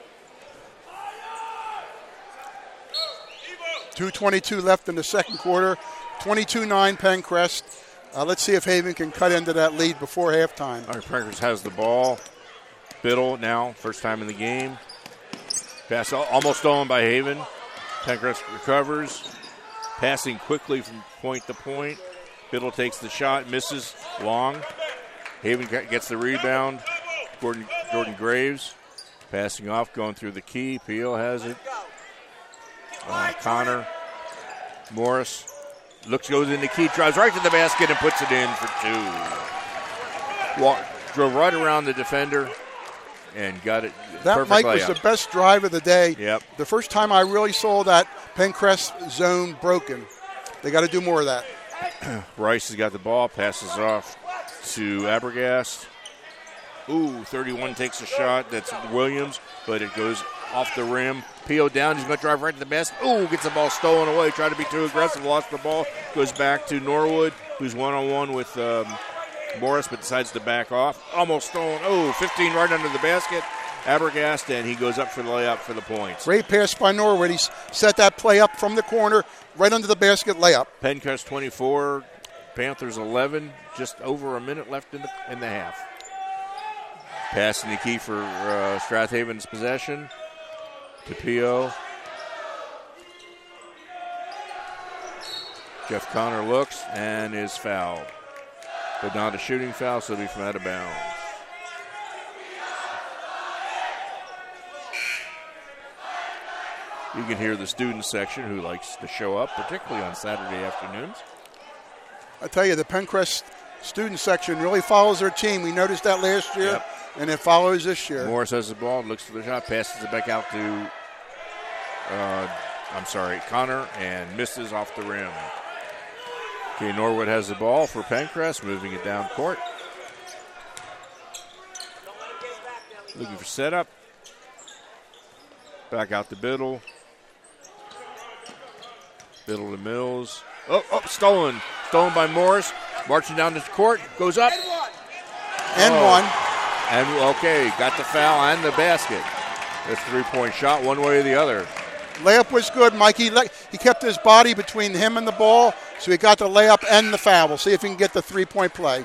Speaker 4: 2:22 left in the second quarter. 22-9 Pencrest. Let's see if Haven can cut into that lead before halftime.
Speaker 1: All right, Pencrest has the ball. Biddle now, first time in the game. Pass almost stolen by Haven. Pencrest recovers. Passing quickly from point to point. Biddle takes the shot, misses long. Haven gets the rebound. Jordan Graves passing off, going through the key. Pio has it. Connor. Morris goes in the key, drives right to the basket and puts it in for two. Drove right around the defender and got it.
Speaker 4: That, Mike, was the best drive of the day.
Speaker 1: Yep.
Speaker 4: The first time I really saw that Pencrest zone broken. They got to do more of that.
Speaker 1: Rice has got the ball, passes off to Abergast. 31 takes a shot. That's Williams, but it goes off the rim. Pio down. He's going to drive right to the basket. Gets the ball stolen away. Tried to be too aggressive. Lost the ball. Goes back to Norwood, who's one-on-one with Morris, but decides to back off. Almost stolen. 15 right under the basket. Abergast, and he goes up for the layup for the points.
Speaker 4: Great pass by Norwood. He set that play up from the corner, right under the basket, layup.
Speaker 1: Pencrest 24, Panthers 11. Just over a minute left in the half. Passing the key for Strathaven's possession to Pio. Jeff Connor looks and is fouled. But not a shooting foul, so it'll be from out of bounds. You can hear the student section who likes to show up, particularly on Saturday afternoons.
Speaker 4: I tell you, the Pencrest student section really follows their team. We noticed that last year, and it follows this year.
Speaker 1: Morris has the ball, looks for the shot, passes it back out to, Connor, and misses off the rim. Okay, Norwood has the ball for Pencrest, moving it down court. Looking for setup. Back out to Biddle. Biddle to Mills. Stolen. Stolen by Morris. Marching down the court. Goes up.
Speaker 4: And one.
Speaker 1: And, got the foul and the basket. That's a three-point shot one way or the other.
Speaker 4: Layup was good, Mike. He kept his body between him and the ball, so he got the layup and the foul. We'll see if he can get the three-point play.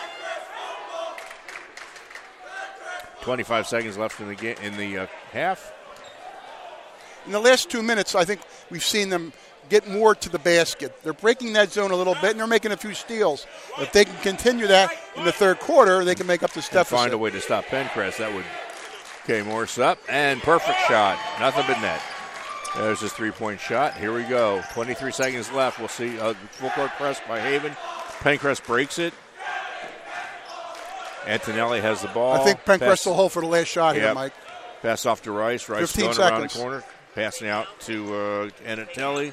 Speaker 1: 25 seconds left in the half.
Speaker 4: In the last 2 minutes, I think we've seen them get more to the basket. They're breaking that zone a little bit, and they're making a few steals. If they can continue that in the third quarter, they can make up this deficit.
Speaker 1: Find a way to stop Pencrest. That would. Okay, Morris up, and perfect shot. Nothing but net. There's his three-point shot. Here we go. 23 seconds left. We'll see full court press by Haven. Pencrest breaks it. Antonelli has the ball.
Speaker 4: I think Pencrest will hold for the last shot here, Mike.
Speaker 1: Pass off to Rice. Rice
Speaker 4: 15
Speaker 1: going
Speaker 4: seconds.
Speaker 1: Around the corner. Passing out to Antonelli.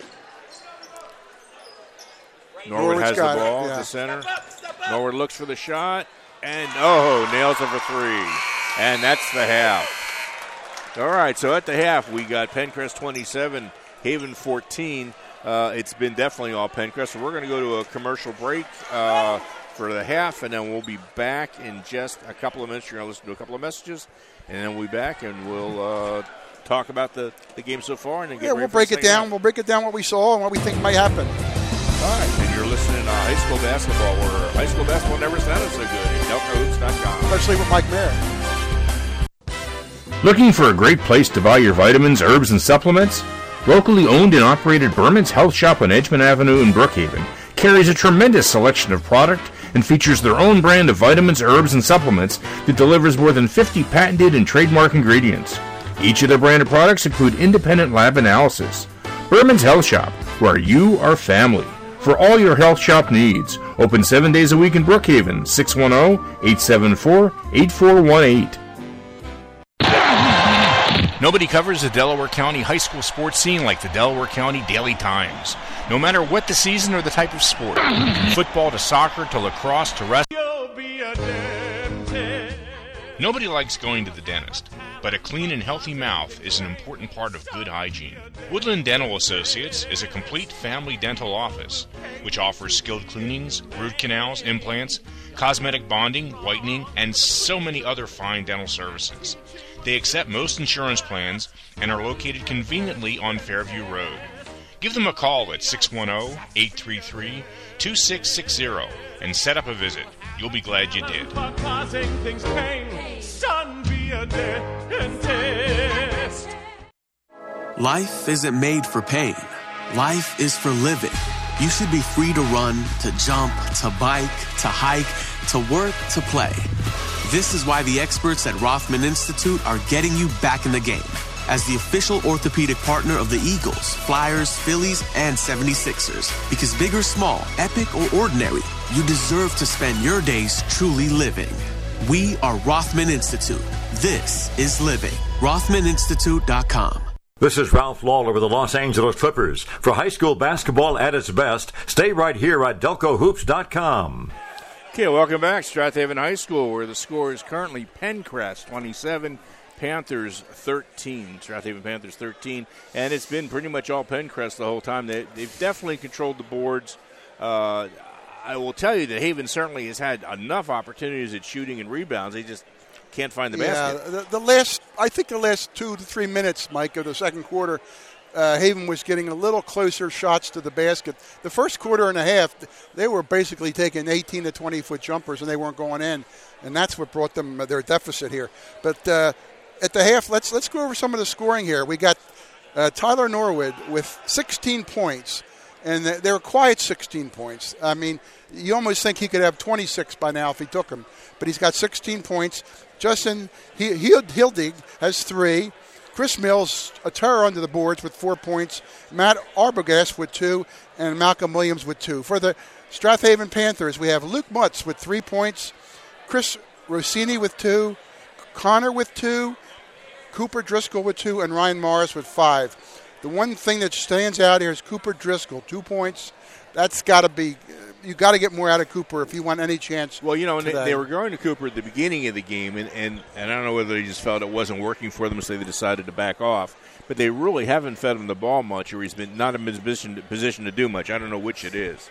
Speaker 1: Norwood has the ball at the center. Norwood looks for the shot. And, nails it for three. And that's the half. All right, so at the half, we got Pencrest 27, Haven 14. It's been definitely all Pencrest. So we're going to go to a commercial break for the half, and then we'll be back in just a couple of minutes. You're going to listen to a couple of messages, and then we'll be back, and we'll talk about the game so far. And then
Speaker 4: we'll break it down. We'll break it down what we saw and what we think might happen.
Speaker 1: All right, and you're listening to High School Basketball, where high school basketball never sounded so good at DelcoHoops.com.
Speaker 4: Especially with Mike Mayer.
Speaker 7: Looking for a great place to buy your vitamins, herbs, and supplements? Locally owned and operated Berman's Health Shop on Edgemont Avenue in Brookhaven carries a tremendous selection of product and features their own brand of vitamins, herbs, and supplements that delivers more than 50 patented and trademark ingredients. Each of their branded products include independent lab analysis. Berman's Health Shop, where you are family. For all your health shop needs. Open 7 days a week in Brookhaven, 610-874-8418.
Speaker 10: Nobody covers the Delaware County high school sports scene like the Delaware County Daily Times. No matter what the season or the type of sport, from football to soccer to lacrosse to wrestling. Nobody likes going to the dentist, but a clean and healthy mouth is an important part of good hygiene. Woodland Dental Associates is a complete family dental office, which offers skilled cleanings, root canals, implants, cosmetic bonding, whitening, and so many other fine dental services. They accept most insurance plans and are located conveniently on Fairview Road. Give them a call at 610-833-2660 and set up a visit. You'll be glad you did.
Speaker 11: Life isn't made for pain. Life is for living. You should be free to run, to jump, to bike, to hike, to work, to play. This is why the experts at Rothman Institute are getting you back in the game. As the official orthopedic partner of the Eagles, Flyers, Phillies, and 76ers. Because big or small, epic or ordinary, you deserve to spend your days truly living. We are Rothman Institute. This is living. RothmanInstitute.com.
Speaker 5: This is Ralph Lawler with the Los Angeles Clippers. For high school basketball at its best, stay right here at DelcoHoops.com.
Speaker 1: Okay, welcome back. Strathaven High School, where the score is currently Pencrest 27, Panthers 13. Strathaven Panthers 13. And it's been pretty much all Pencrest the whole time. They've definitely controlled the boards. I will tell you that Haven certainly has had enough opportunities at shooting and rebounds. They just can't find the basket.
Speaker 4: I think the last 2 to 3 minutes, Mike, of the second quarter, Haven was getting a little closer shots to the basket. The first quarter and a half, they were basically taking 18 to 20-foot jumpers, and they weren't going in, and that's what brought them their deficit here. But at the half, let's go over some of the scoring here. We got Tyler Norwood with 16 points, and they were quiet 16 points. I mean, you almost think he could have 26 by now if he took them, but he's got 16 points. Justin Hildig has 3. Chris Mills, a terror under the boards with 4 points. Matt Arbogast with 2, and Malcolm Williams with 2. For the Strathaven Panthers, we have Luke Mutz with 3 points, Chris Rossini with 2, Connor with 2, Cooper Driscoll with 2, and Ryan Morris with 5. The one thing that stands out here is Cooper Driscoll, 2 points. That's got to be – you got to get more out of Cooper if you want any chance.
Speaker 1: Well, they were going to Cooper at the beginning of the game, and I don't know whether they just felt it wasn't working for them, so they decided to back off. But they really haven't fed him the ball much, or he's been not in position to do much. I don't know which it is.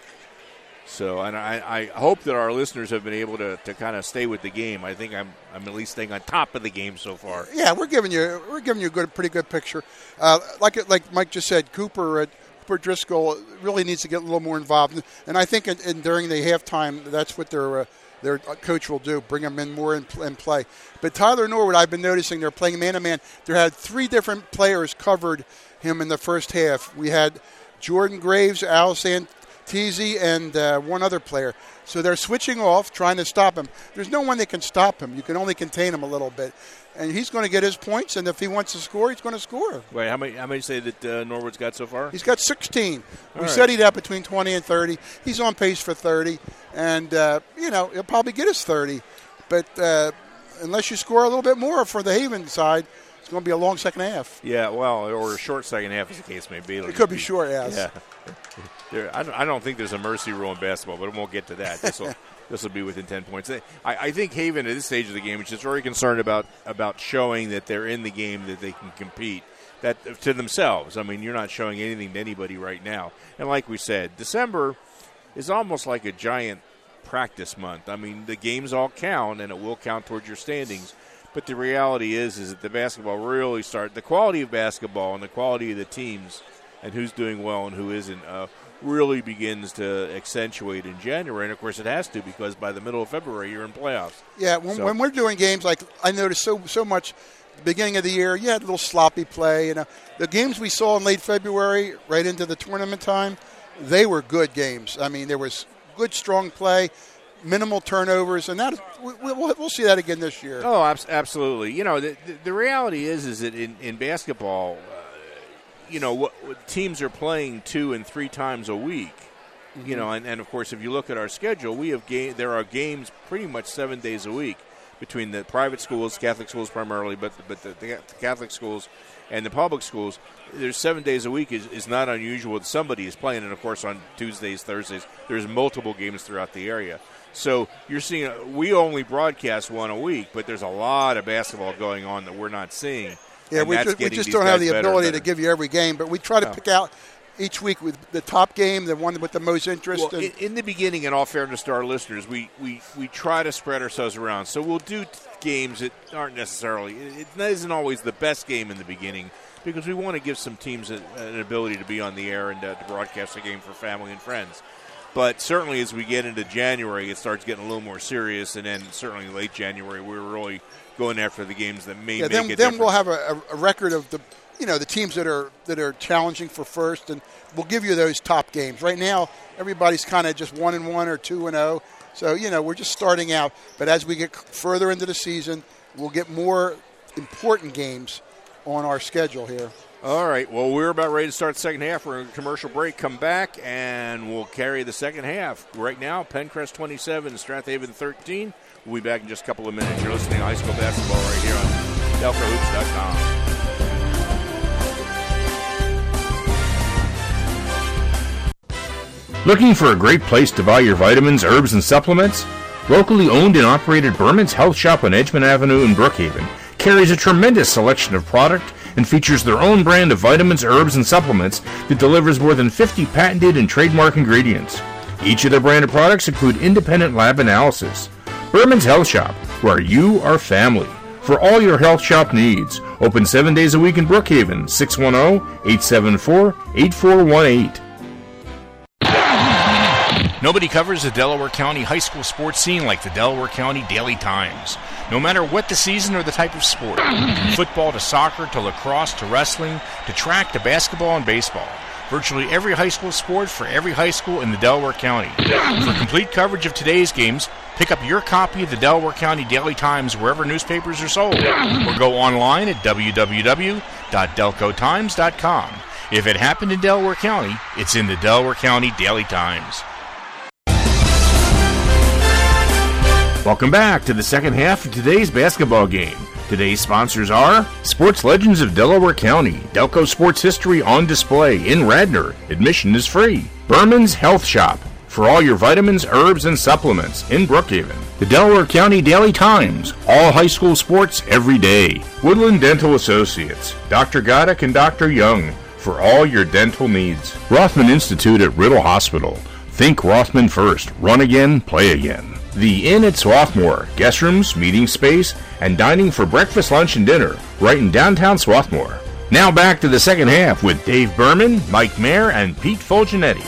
Speaker 1: So, and I hope that our listeners have been able to kind of stay with the game. I think I'm at least staying on top of the game so far.
Speaker 4: Yeah, we're giving you a pretty good picture. Like Mike just said, Cooper Driscoll really needs to get a little more involved, and I think during the halftime, that's what their coach will do, bring him in more and play. But Tyler Norwood, I've been noticing they're playing man-to-man. They had 3 different players covered him in the first half. We had Jordan Graves, Al Santisi, and one other player. So they're switching off, trying to stop him. There's no one that can stop him. You can only contain him a little bit. And he's going to get his points, and if he wants to score, he's going to score.
Speaker 1: Wait, how many say that Norwood's got so far?
Speaker 4: He's got 16. We said he'd have between 20 and 30. He's on pace for 30, and, he'll probably get his 30. But unless you score a little bit more for the Haven side, it's going to be a long second half.
Speaker 1: Yeah, well, or a short second half, as the case may be.
Speaker 4: It could be short, yes.
Speaker 1: Yeah. I don't think there's a mercy rule in basketball, but we won't get to that. This will be within 10 points. I think Haven at this stage of the game is just very concerned about showing that they're in the game, that they can compete, that to themselves. I mean, you're not showing anything to anybody right now. And like we said, December is almost like a giant practice month. I mean, the games all count, and it will count towards your standings. But the reality is that the basketball really the quality of basketball and the quality of the teams and who's doing well and who isn't really begins to accentuate in January. And, of course, it has to, because by the middle of February, you're in playoffs.
Speaker 4: Yeah, when we're doing games, like I noticed so much at the beginning of the year, you had a little sloppy play. The games we saw in late February right into the tournament time, they were good games. I mean, there was good, strong play, minimal turnovers, and that we'll see that again this year.
Speaker 1: Oh, absolutely. The reality is that in basketball, what teams are playing 2 and 3 times a week. Mm-hmm. And of course, if you look at our schedule, there are games pretty much 7 days a week between the private schools, Catholic schools primarily, but the Catholic schools and the public schools. There's 7 days a week is not unusual that somebody is playing, and of course on Tuesdays, Thursdays, there's multiple games throughout the area. So you're seeing we only broadcast 1 a week, but there's a lot of basketball going on that we're not seeing.
Speaker 4: Yeah, we just don't have the ability to give you every game, but we try to pick out each week with the top game, the one with the most interest.
Speaker 1: Well, in the beginning, in all fairness to our listeners, we try to spread ourselves around. So we'll do games that aren't necessarily – it isn't always the best game in the beginning, because we want to give some teams an ability to be on the air and to broadcast a game for family and friends. But certainly as we get into January, it starts getting a little more serious, and then certainly late January, we're really – going after the games that may make it different.
Speaker 4: Then we'll have a record of the teams that are challenging for first, and we'll give you those top games. Right now, everybody's kind of just 1-1 or 2-0, so we're just starting out. But as we get further into the season, we'll get more important games on our schedule here.
Speaker 1: All right. Well, we're about ready to start the second half. We're in a commercial break. Come back, and we'll carry the second half. Right now, Pencrest 27, Strathaven 13. We'll be back in just a couple of minutes. You're listening to high school basketball right here on DelcoHoops.com.
Speaker 7: Looking for a great place to buy your vitamins, herbs, and supplements? Locally owned and operated Berman's Health Shop on Edgemont Avenue in Brookhaven carries a tremendous selection of product and features their own brand of vitamins, herbs, and supplements that delivers more than 50 patented and trademark ingredients. Each of their branded products include independent lab analysis. Berman's Health Shop, where you are family. For all your health shop needs. Open 7 days a week in Brookhaven, 610-874-8418.
Speaker 10: Nobody covers the Delaware County high school sports scene like the Delaware County Daily Times. No matter what the season or the type of sport, from football to soccer to lacrosse to wrestling to track to basketball and baseball. Virtually every high school sport for every high school in the Delaware County. For complete coverage of today's games, pick up your copy of the Delaware County Daily Times wherever newspapers are sold, or go online at www.delcotimes.com. If it happened in Delaware County, it's in the Delaware County Daily Times.
Speaker 7: Welcome back to the second half of today's basketball game. Today's sponsors are Sports Legends of Delaware County, Delco Sports History on display in Radnor. Admission is free. Berman's Health Shop, for all your vitamins, herbs, and supplements in Brookhaven. The Delaware County Daily Times, all high school sports every day. Woodland Dental Associates, Dr. Goddick and Dr. Young, for all your dental needs. Rothman Institute at Riddle Hospital. Think Rothman first. Run again, play again. The Inn at Swarthmore, guest rooms, meeting space, and dining for breakfast, lunch, and dinner, right in downtown Swarthmore. Now back to the second half with Dave Berman, Mike Mayer, and Pete Fulgenetti.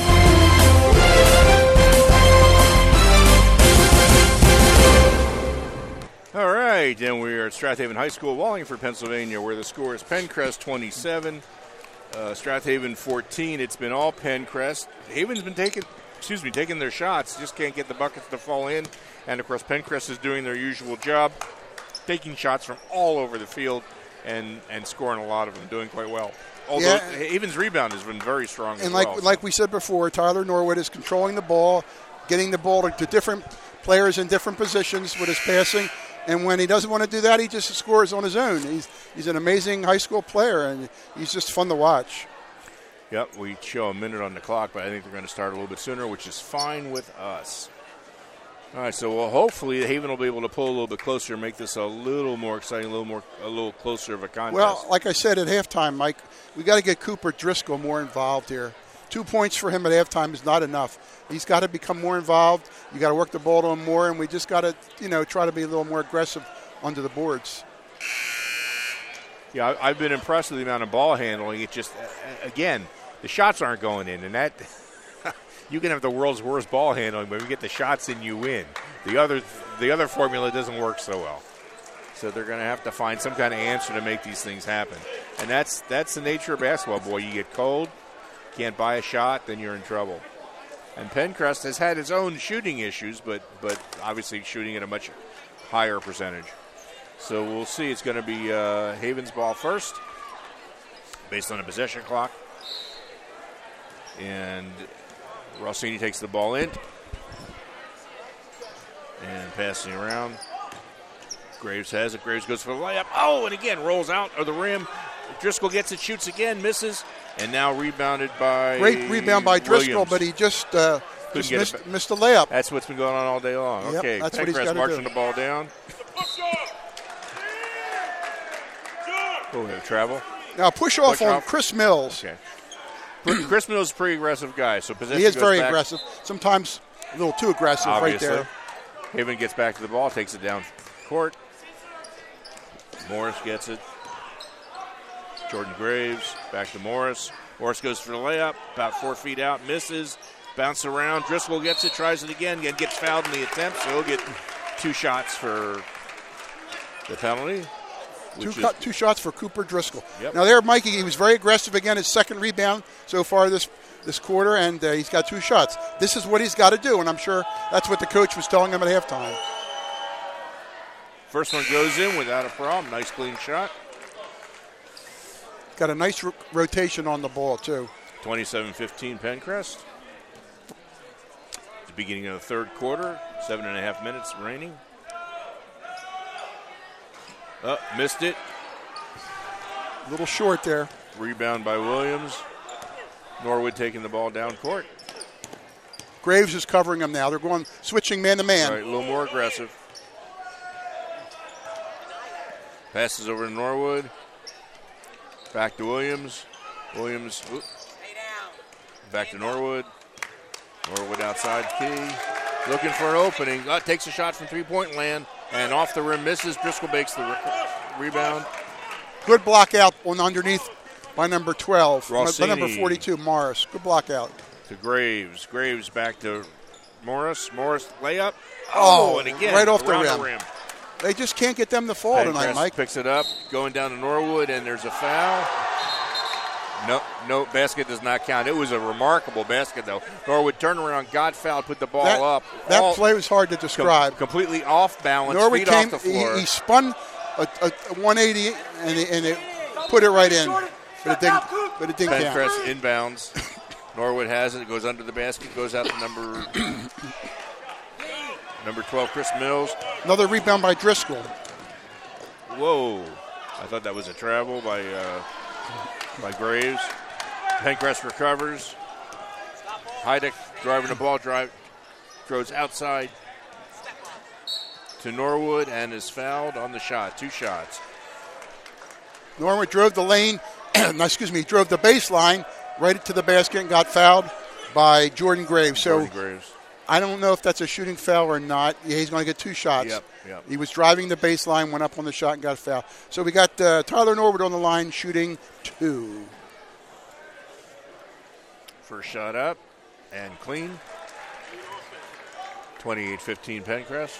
Speaker 1: All right, and we are at Strathaven High School, Wallingford, Pennsylvania, where the score is Pencrest 27, Strathaven 14. It's been all Pencrest. Haven's been taking their shots, just can't get the buckets to fall in. And, of course, Pencrest is doing their usual job, taking shots from all over the field and scoring a lot of them, doing quite well. Although Haven's rebound has been very strong as well.
Speaker 4: And like we said before, Tyler Norwood is controlling the ball, getting the ball to different players in different positions with his passing. And when he doesn't want to do that, he just scores on his own. He's an amazing high school player, and he's just fun to watch.
Speaker 1: Yep, we show a minute on the clock, but I think they're going to start a little bit sooner, which is fine with us. All right, so hopefully Haven will be able to pull a little bit closer and make this a little more exciting, a little closer of a contest.
Speaker 4: Well, like I said at halftime, Mike, we got to get Cooper Driscoll more involved here. 2 points for him at halftime is not enough. He's got to become more involved. You got to work the ball to him more, and we just got to, try to be a little more aggressive under the boards.
Speaker 1: Yeah, I've been impressed with the amount of ball handling. It just, again, the shots aren't going in, and that you can have the world's worst ball handling, but if you get the shots in, you win. The other formula doesn't work so well. So they're going to have to find some kind of answer to make these things happen. And that's the nature of basketball, boy. You get cold, can't buy a shot, then you're in trouble. And Pencrest has had its own shooting issues, but obviously shooting at a much higher percentage. So we'll see. It's going to be Haven's ball first, based on a possession clock. And Rossini takes the ball in. And passing around. Graves has it. Graves goes for the layup. Oh, and again, rolls out of the rim. Driscoll gets it, shoots again, misses. And now rebounded by
Speaker 4: Great rebound by Driscoll,
Speaker 1: Williams.
Speaker 4: but he just missed the layup.
Speaker 1: That's what's been going on all day long.
Speaker 4: Yep,
Speaker 1: Okay,
Speaker 4: that's what he's
Speaker 1: Pencrest
Speaker 4: gotta
Speaker 1: marching
Speaker 4: do.
Speaker 1: the ball down. Oh, we have travel.
Speaker 4: Now push off on Chris Mills.
Speaker 1: Okay. Chris Mills is a pretty aggressive guy, so possession
Speaker 4: He is
Speaker 1: goes
Speaker 4: very
Speaker 1: back.
Speaker 4: aggressive. Sometimes a little too aggressive
Speaker 1: Obviously.
Speaker 4: right there.
Speaker 1: Haven gets back to the ball, takes it down court. Morris gets it. Jordan Graves back to Morris. Morris goes for the layup, about 4 feet out, misses, bounce around. Driscoll gets it, tries it again gets fouled in the attempt, so he'll get 2 shots for the penalty.
Speaker 4: Two shots for Cooper Driscoll.
Speaker 1: Yep.
Speaker 4: Now there, Mikey, he was very aggressive again. His second rebound so far this quarter, and he's got 2 shots. This is what he's got to do, and I'm sure that's what the coach was telling him at halftime.
Speaker 1: First one goes in without a problem. Nice clean shot.
Speaker 4: Got a nice rotation on the ball, too.
Speaker 1: 27-15 Pencrest. The beginning of the third quarter. 7.5 minutes remaining. Missed it.
Speaker 4: A little short there.
Speaker 1: Rebound by Williams. Norwood taking the ball down court.
Speaker 4: Graves is covering them now. They're going switching man to man.
Speaker 1: All right, a little more aggressive. Passes over to Norwood. Back to Williams. Williams back to Norwood. Norwood outside key. Looking for an opening. Takes a shot from three-point land. And off the rim misses. Driscoll bakes the rebound.
Speaker 4: Good block out on underneath by number 12.
Speaker 1: Rossini.
Speaker 4: By number 42, Morris. Good block out.
Speaker 1: To Graves. Graves back to Morris. Morris layup. And again,
Speaker 4: right off the
Speaker 1: around
Speaker 4: rim. They just can't get them to fall tonight, Mike.
Speaker 1: Picks it up, going down to Norwood, and there's a foul. No, basket does not count. It was a remarkable basket, though. Norwood turned around, got fouled, put the ball up.
Speaker 4: That play was hard to describe.
Speaker 1: Completely off balance,
Speaker 4: Norwood
Speaker 1: feet
Speaker 4: came,
Speaker 1: off the floor.
Speaker 4: He spun a 180 and it put it right in, but it didn't count.
Speaker 1: Pencrest inbounds. Norwood has it. It goes under the basket. Goes out to number 12, Chris Mills.
Speaker 4: Another rebound by Driscoll.
Speaker 1: Whoa! I thought that was a travel by Graves. Pencrest recovers. Heidick driving the ball, throws outside to Norwood and is fouled on the shot. 2 shots.
Speaker 4: Norwood drove the lane. Drove the baseline right to the basket and got fouled by Jordan Graves. So I don't know if that's a shooting foul or not. Yeah, he's going to get 2 shots.
Speaker 1: Yep.
Speaker 4: He was driving the baseline, went up on the shot, and got fouled. So we got Tyler Norwood on the line shooting 2.
Speaker 1: First shot up and clean. 28-15 Pencrest.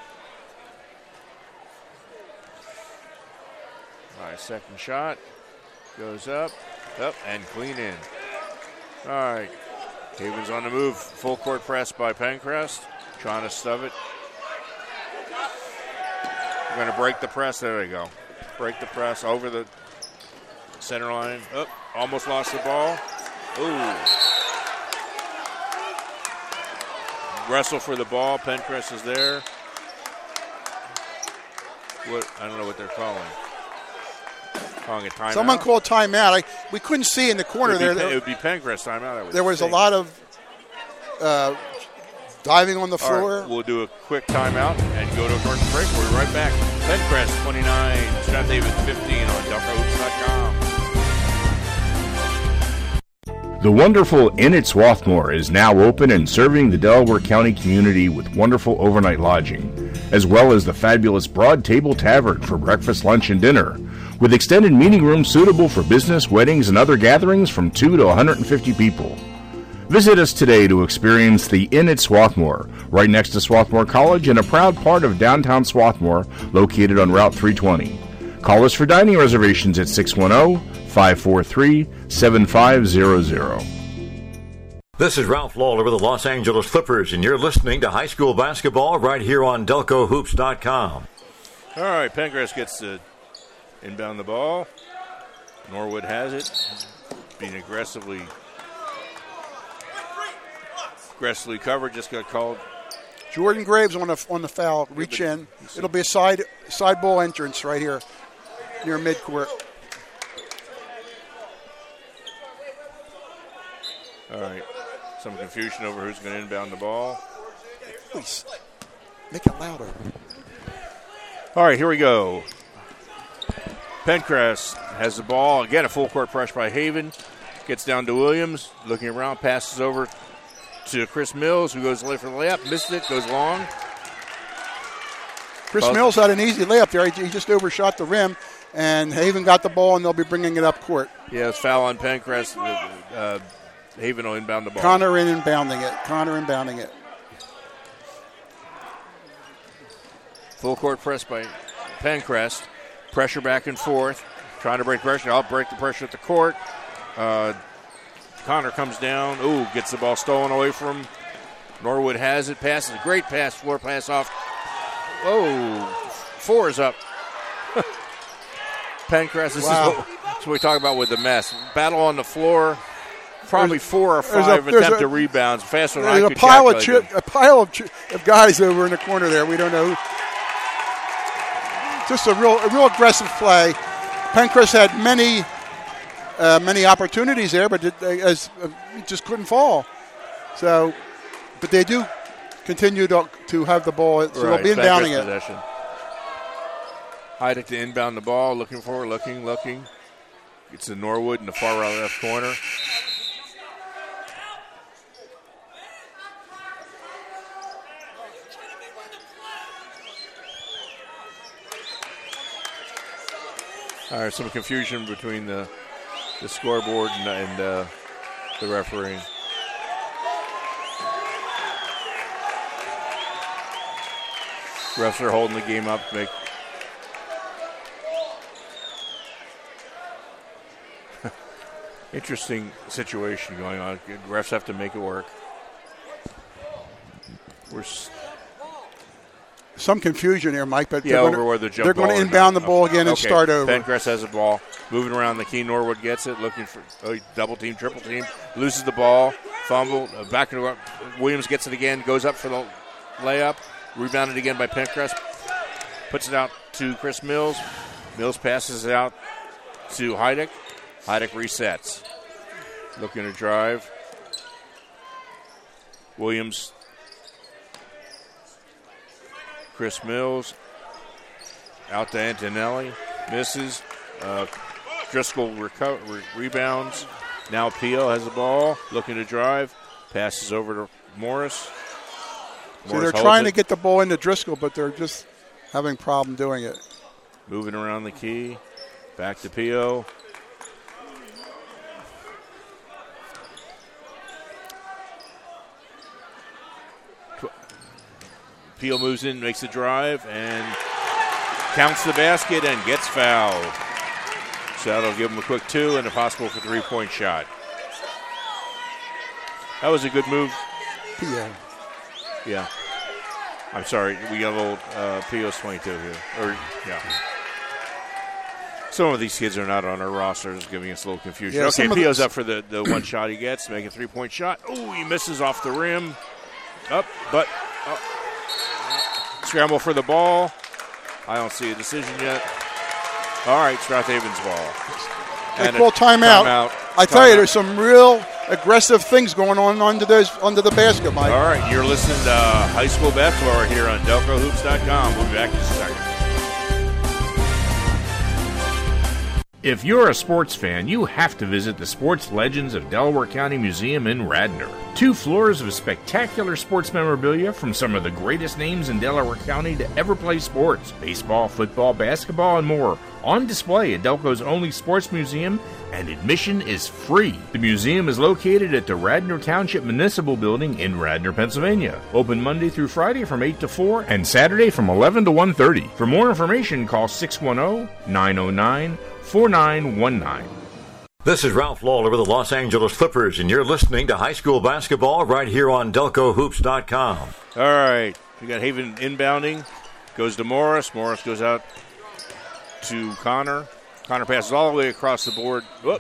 Speaker 1: All right, second shot. Goes up, and clean in. All right. Havens on the move. Full court press by Pencrest. Trying to stub it. We're going to break the press. There we go. Break the press over the center line. Almost lost the ball. Ooh. Wrestle for the ball. Pencrest is there. I don't know what they're calling. Calling a timeout.
Speaker 4: Someone called timeout. We couldn't see in the corner there.
Speaker 1: It would be Pencrest timeout.
Speaker 4: There was a lot of diving on the floor.
Speaker 1: All right, we'll do a quick timeout and go to a short break. We'll be right back. Pencrest 29, South Haven 15 on DelcoHoops.com.
Speaker 7: The wonderful Inn at Swarthmore is now open and serving the Delaware County community with wonderful overnight lodging, as well as the fabulous Broad Table Tavern for breakfast, lunch, and dinner, with extended meeting rooms suitable for business, weddings, and other gatherings from 2 to 150 people. Visit us today to experience the Inn at Swarthmore, right next to Swarthmore College and a proud part of downtown Swarthmore, located on Route 320. Call us for dining reservations at 610-543-7500.
Speaker 5: This is Ralph Lawler with the Los Angeles Clippers, and you're listening to high school basketball right here on DelcoHoops.com.
Speaker 1: All right, Pencrest gets to inbound the ball. Norwood has it, being aggressively covered. Just got called.
Speaker 4: Jordan Graves on the foul. Reach in. It'll be a side ball entrance right here near midcourt.
Speaker 1: All right. Some confusion over who's going to inbound the ball.
Speaker 4: Please make it louder.
Speaker 1: All right, here we go. Pencrest has the ball. Again, a full court press by Haven. Gets down to Williams. Looking around, passes over to Chris Mills, who goes late for the layup. Missed it, goes long.
Speaker 4: Chris Mills had an easy layup there. He just overshot the rim, and Haven got the ball, and they'll be bringing it up court.
Speaker 1: Yeah, it's foul on Pencrest. Haven will inbound the ball.
Speaker 4: Connor inbounding it.
Speaker 1: Full court press by Pencrest. Pressure back and forth. Trying to break pressure. I'll break the pressure at the court. Connor comes down. Ooh, gets the ball stolen away from him. Norwood has it. Passes a great pass. Floor pass off. Oh, 4 is up. Pencrest, this is what we talk about with the mess. Battle on the floor. Probably 4 or 5 attempted rebounds. Faster than I could calculate.
Speaker 4: A pile of guys over in the corner there. We don't know who. Just a real aggressive play. Pencrest had many opportunities there, but it just couldn't fall. So But they do continue to have the ball, so they'll be inbounding it.
Speaker 1: Possession. Heidick to inbound the ball, looking. It's to Norwood in the far right left corner. All right, some confusion between the scoreboard and the referee. Refs are holding the game up. Interesting situation going on. Refs have to make it work.
Speaker 4: Some confusion here, Mike, but
Speaker 1: they're going
Speaker 4: to inbound the ball again and start over.
Speaker 1: Pencrest has the ball, moving around the key. Norwood gets it, looking for double team, triple team, loses the ball, fumble, back to Williams gets it again, goes up for the layup, rebounded again by Pencrest, puts it out to Chris Mills. Mills passes it out to Heidick. Heidick resets, looking to drive. Williams. Chris Mills out to Antonelli, misses. Driscoll rebounds. Now Pio has the ball, looking to drive. Passes over to Morris.
Speaker 4: So they're trying to get the ball into Driscoll, but they're just having a problem doing it.
Speaker 1: Moving around the key. Back to Pio. Peel moves in, makes a drive, and counts the basket and gets fouled. So that'll give him a quick 2 and a possible for 3-point shot. That was a good move.
Speaker 4: Peel.
Speaker 1: Yeah. I'm sorry, we got a little Peel's 22 here. Some of these kids are not on our rosters, giving us a little confusion.
Speaker 4: Yeah,
Speaker 1: okay, Peel's up for the one shot he gets, make a 3-point shot. Oh, he misses off the rim. Scramble for the ball. I don't see a decision yet. All right, South Haven's ball.
Speaker 4: They call timeout. I tell you, there's some real aggressive things going on under the basket, Mike.
Speaker 1: All right, you're listening to High School Basketball right here on DelcoHoops.com. We'll be back in a second.
Speaker 7: If you're a sports fan, you have to visit the Sports Legends of Delaware County Museum in Radnor. 2 floors of spectacular sports memorabilia from some of the greatest names in Delaware County to ever play sports. Baseball, football, basketball, and more. On display at Delco's only sports museum, and admission is free. The museum is located at the Radnor Township Municipal Building in Radnor, Pennsylvania. Open Monday through Friday from 8 to 4 and Saturday from 11 to 1:30. For more information, call 610-909-4919.
Speaker 5: This is Ralph Lawler with the Los Angeles Clippers, and you're listening to High School Basketball right here on DelcoHoops.com.
Speaker 1: All right, we got Haven inbounding. Goes to Morris. Morris goes out to Connor. Connor passes all the way across the board. Whoop.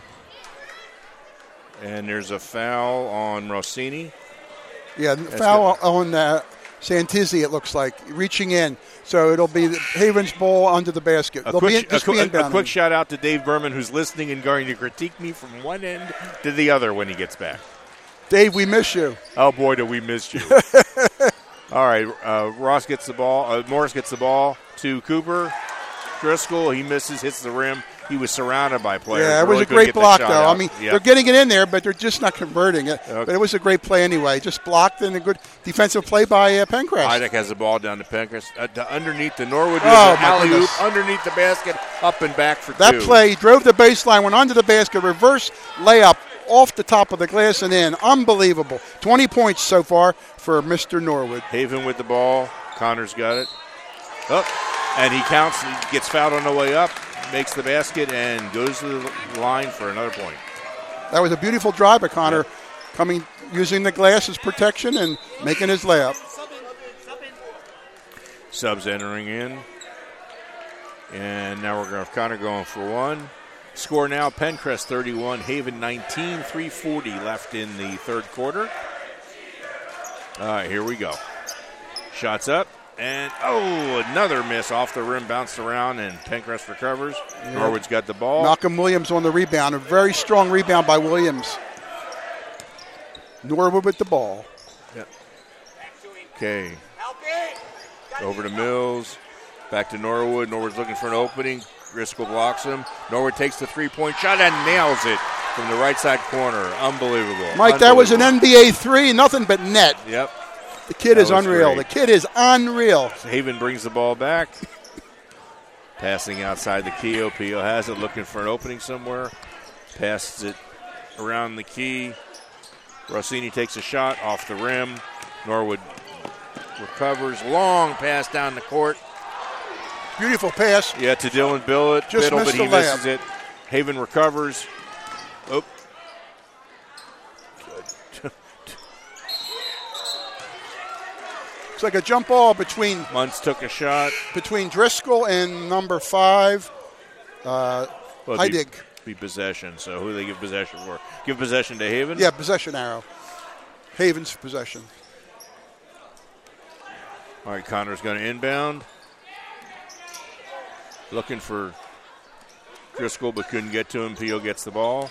Speaker 1: And there's a foul on Rossini.
Speaker 4: Yeah, foul on Santizzi, it looks like, reaching in. So it'll be Haven's ball under the basket.
Speaker 1: A quick shout out to Dave Berman, who's listening and going to critique me from one end to the other when he gets back.
Speaker 4: Dave, we miss you.
Speaker 1: Oh, boy, do we miss you. All right, Morris gets the ball to Cooper. Driscoll, he misses, hits the rim. He was surrounded by players.
Speaker 4: Yeah, it was a great block, though. Out. I mean, they're getting it in there, but they're just not converting it. Okay. But it was a great play anyway. Just blocked and a good defensive play by Pencrest.
Speaker 1: Heidick has the ball down to Pencrest. Underneath the Norwood. Alley-oop underneath the basket, up and back for 2.
Speaker 4: That play drove the baseline, went under the basket, reverse layup off the top of the glass and in. Unbelievable. 20 points so far for Mr. Norwood.
Speaker 1: Haven with the ball. Connor's got it. And he counts. He gets fouled on the way up. Makes the basket and goes to the line for another point.
Speaker 4: That was a beautiful drive by Connor, using the glass as protection and making his layup.
Speaker 1: Subs entering in. And now we're going to have Connor going for 1. Score now, Pencrest 31, Haven 19, 3:40 left in the third quarter. All right, here we go. Shots up. And, another miss off the rim, bounced around, and Pencrest recovers. Yeah. Norwood's got the ball.
Speaker 4: Malcolm Williams on the rebound. A very strong rebound by Williams. Norwood with the ball.
Speaker 1: Yeah. Okay. Over to Mills. Back to Norwood. Norwood's looking for an opening. Driscoll blocks him. Norwood takes the three-point shot and nails it from the right side corner. Unbelievable.
Speaker 4: Mike, that was an NBA three, nothing but net.
Speaker 1: Yep.
Speaker 4: The kid is unreal.
Speaker 1: Great.
Speaker 4: The kid is unreal.
Speaker 1: Haven brings the ball back. Passing outside the key. Pio has it, looking for an opening somewhere. Passes it around the key. Rossini takes a shot off the rim. Norwood recovers. Long pass down the court.
Speaker 4: Beautiful pass.
Speaker 1: Yeah, to Dylan Biddle,
Speaker 4: Just
Speaker 1: but
Speaker 4: missed
Speaker 1: he
Speaker 4: the
Speaker 1: misses
Speaker 4: layup.
Speaker 1: it. Haven recovers. Oh.
Speaker 4: It's like a jump ball between
Speaker 1: Muntz took a shot.
Speaker 4: Between Driscoll and number 5, Heidig.
Speaker 1: Be possession. So who do they give possession for? Give possession to Haven?
Speaker 4: Yeah, possession arrow. Haven's possession.
Speaker 1: All right, Connor's going to inbound. Looking for Driscoll, but couldn't get to him. Pio gets the ball.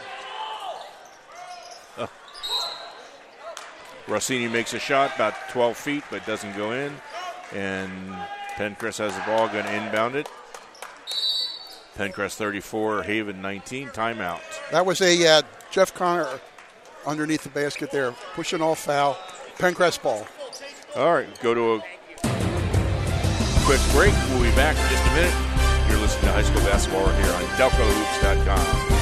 Speaker 1: Rossini makes a shot about 12 feet, but doesn't go in. And Pencrest has the ball, going to inbound it. Pencrest 34, Haven 19, timeout.
Speaker 4: That was a Jeff Connor underneath the basket there, pushing off foul. Pencrest ball.
Speaker 1: All right, go to a quick break. We'll be back in just a minute. You're listening to High School Basketball right here on DelcoHoops.com.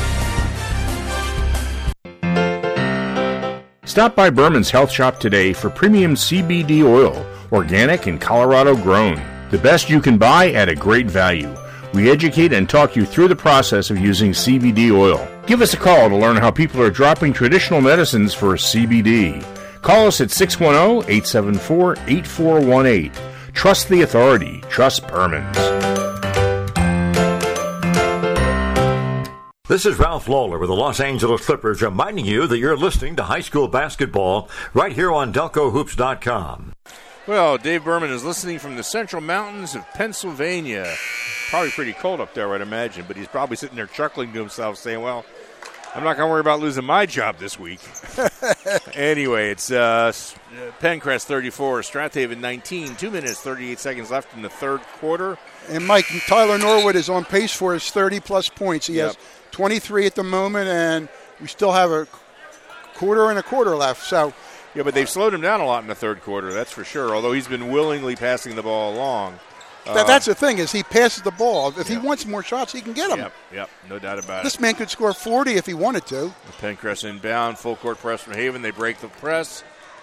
Speaker 7: Stop by Berman's Health Shop today for premium CBD oil, organic and Colorado grown. The best you can buy at a great value. We educate and talk you through the process of using CBD oil. Give us a call to learn how people are dropping traditional medicines for CBD. Call us at 610-874-8418. Trust the authority. Trust Berman's.
Speaker 5: This is Ralph Lawler with the Los Angeles Clippers reminding you that you're listening to high school basketball right here on DelcoHoops.com.
Speaker 1: Well, Dave Berman is listening from the central mountains of Pennsylvania. Probably pretty cold up there, I'd imagine, but he's probably sitting there chuckling to himself saying, well, I'm not going to worry about losing my job this week. Anyway, it's Pencrest 34, Strathaven 19, 2 minutes, 38 seconds left in the third quarter.
Speaker 4: And Mike, Tyler Norwood is on pace for his 30-plus points. He has 23 at the moment, and we still have a quarter left. So,
Speaker 1: yeah, but they've slowed him down a lot in the third quarter, that's for sure, although he's been willingly passing the ball along.
Speaker 4: That's the thing, is he passes the ball. If he wants more shots, he can get them.
Speaker 1: Yep, no doubt about it.
Speaker 4: This man could score 40 if he wanted to.
Speaker 1: Pencrest inbound, full court press from Haven. They break the press.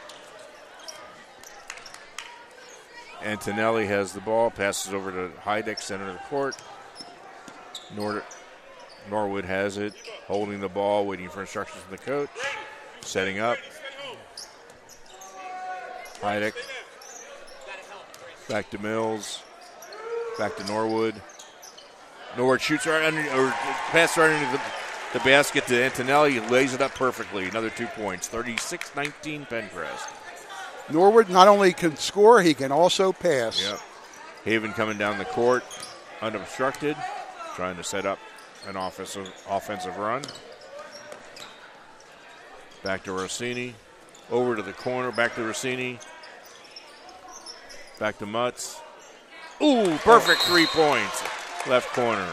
Speaker 1: Antonelli has the ball, passes over to Heideck, center of the court. Norwood has it, holding the ball, waiting for instructions from the coach. Setting up. Heideck. Back to Mills. Back to Norwood. Norwood shoots right under, or passes right under the basket to Antonelli. He lays it up perfectly. Another 2 points. 36-19 Pencrest.
Speaker 4: Norwood not only can score, he can also pass.
Speaker 1: Yep. Haven coming down the court, unobstructed, trying to set up an offensive run. Back to Rossini. Over to the corner. Back to Rossini. Back to Mutz. Ooh, perfect 3 points. Left corner.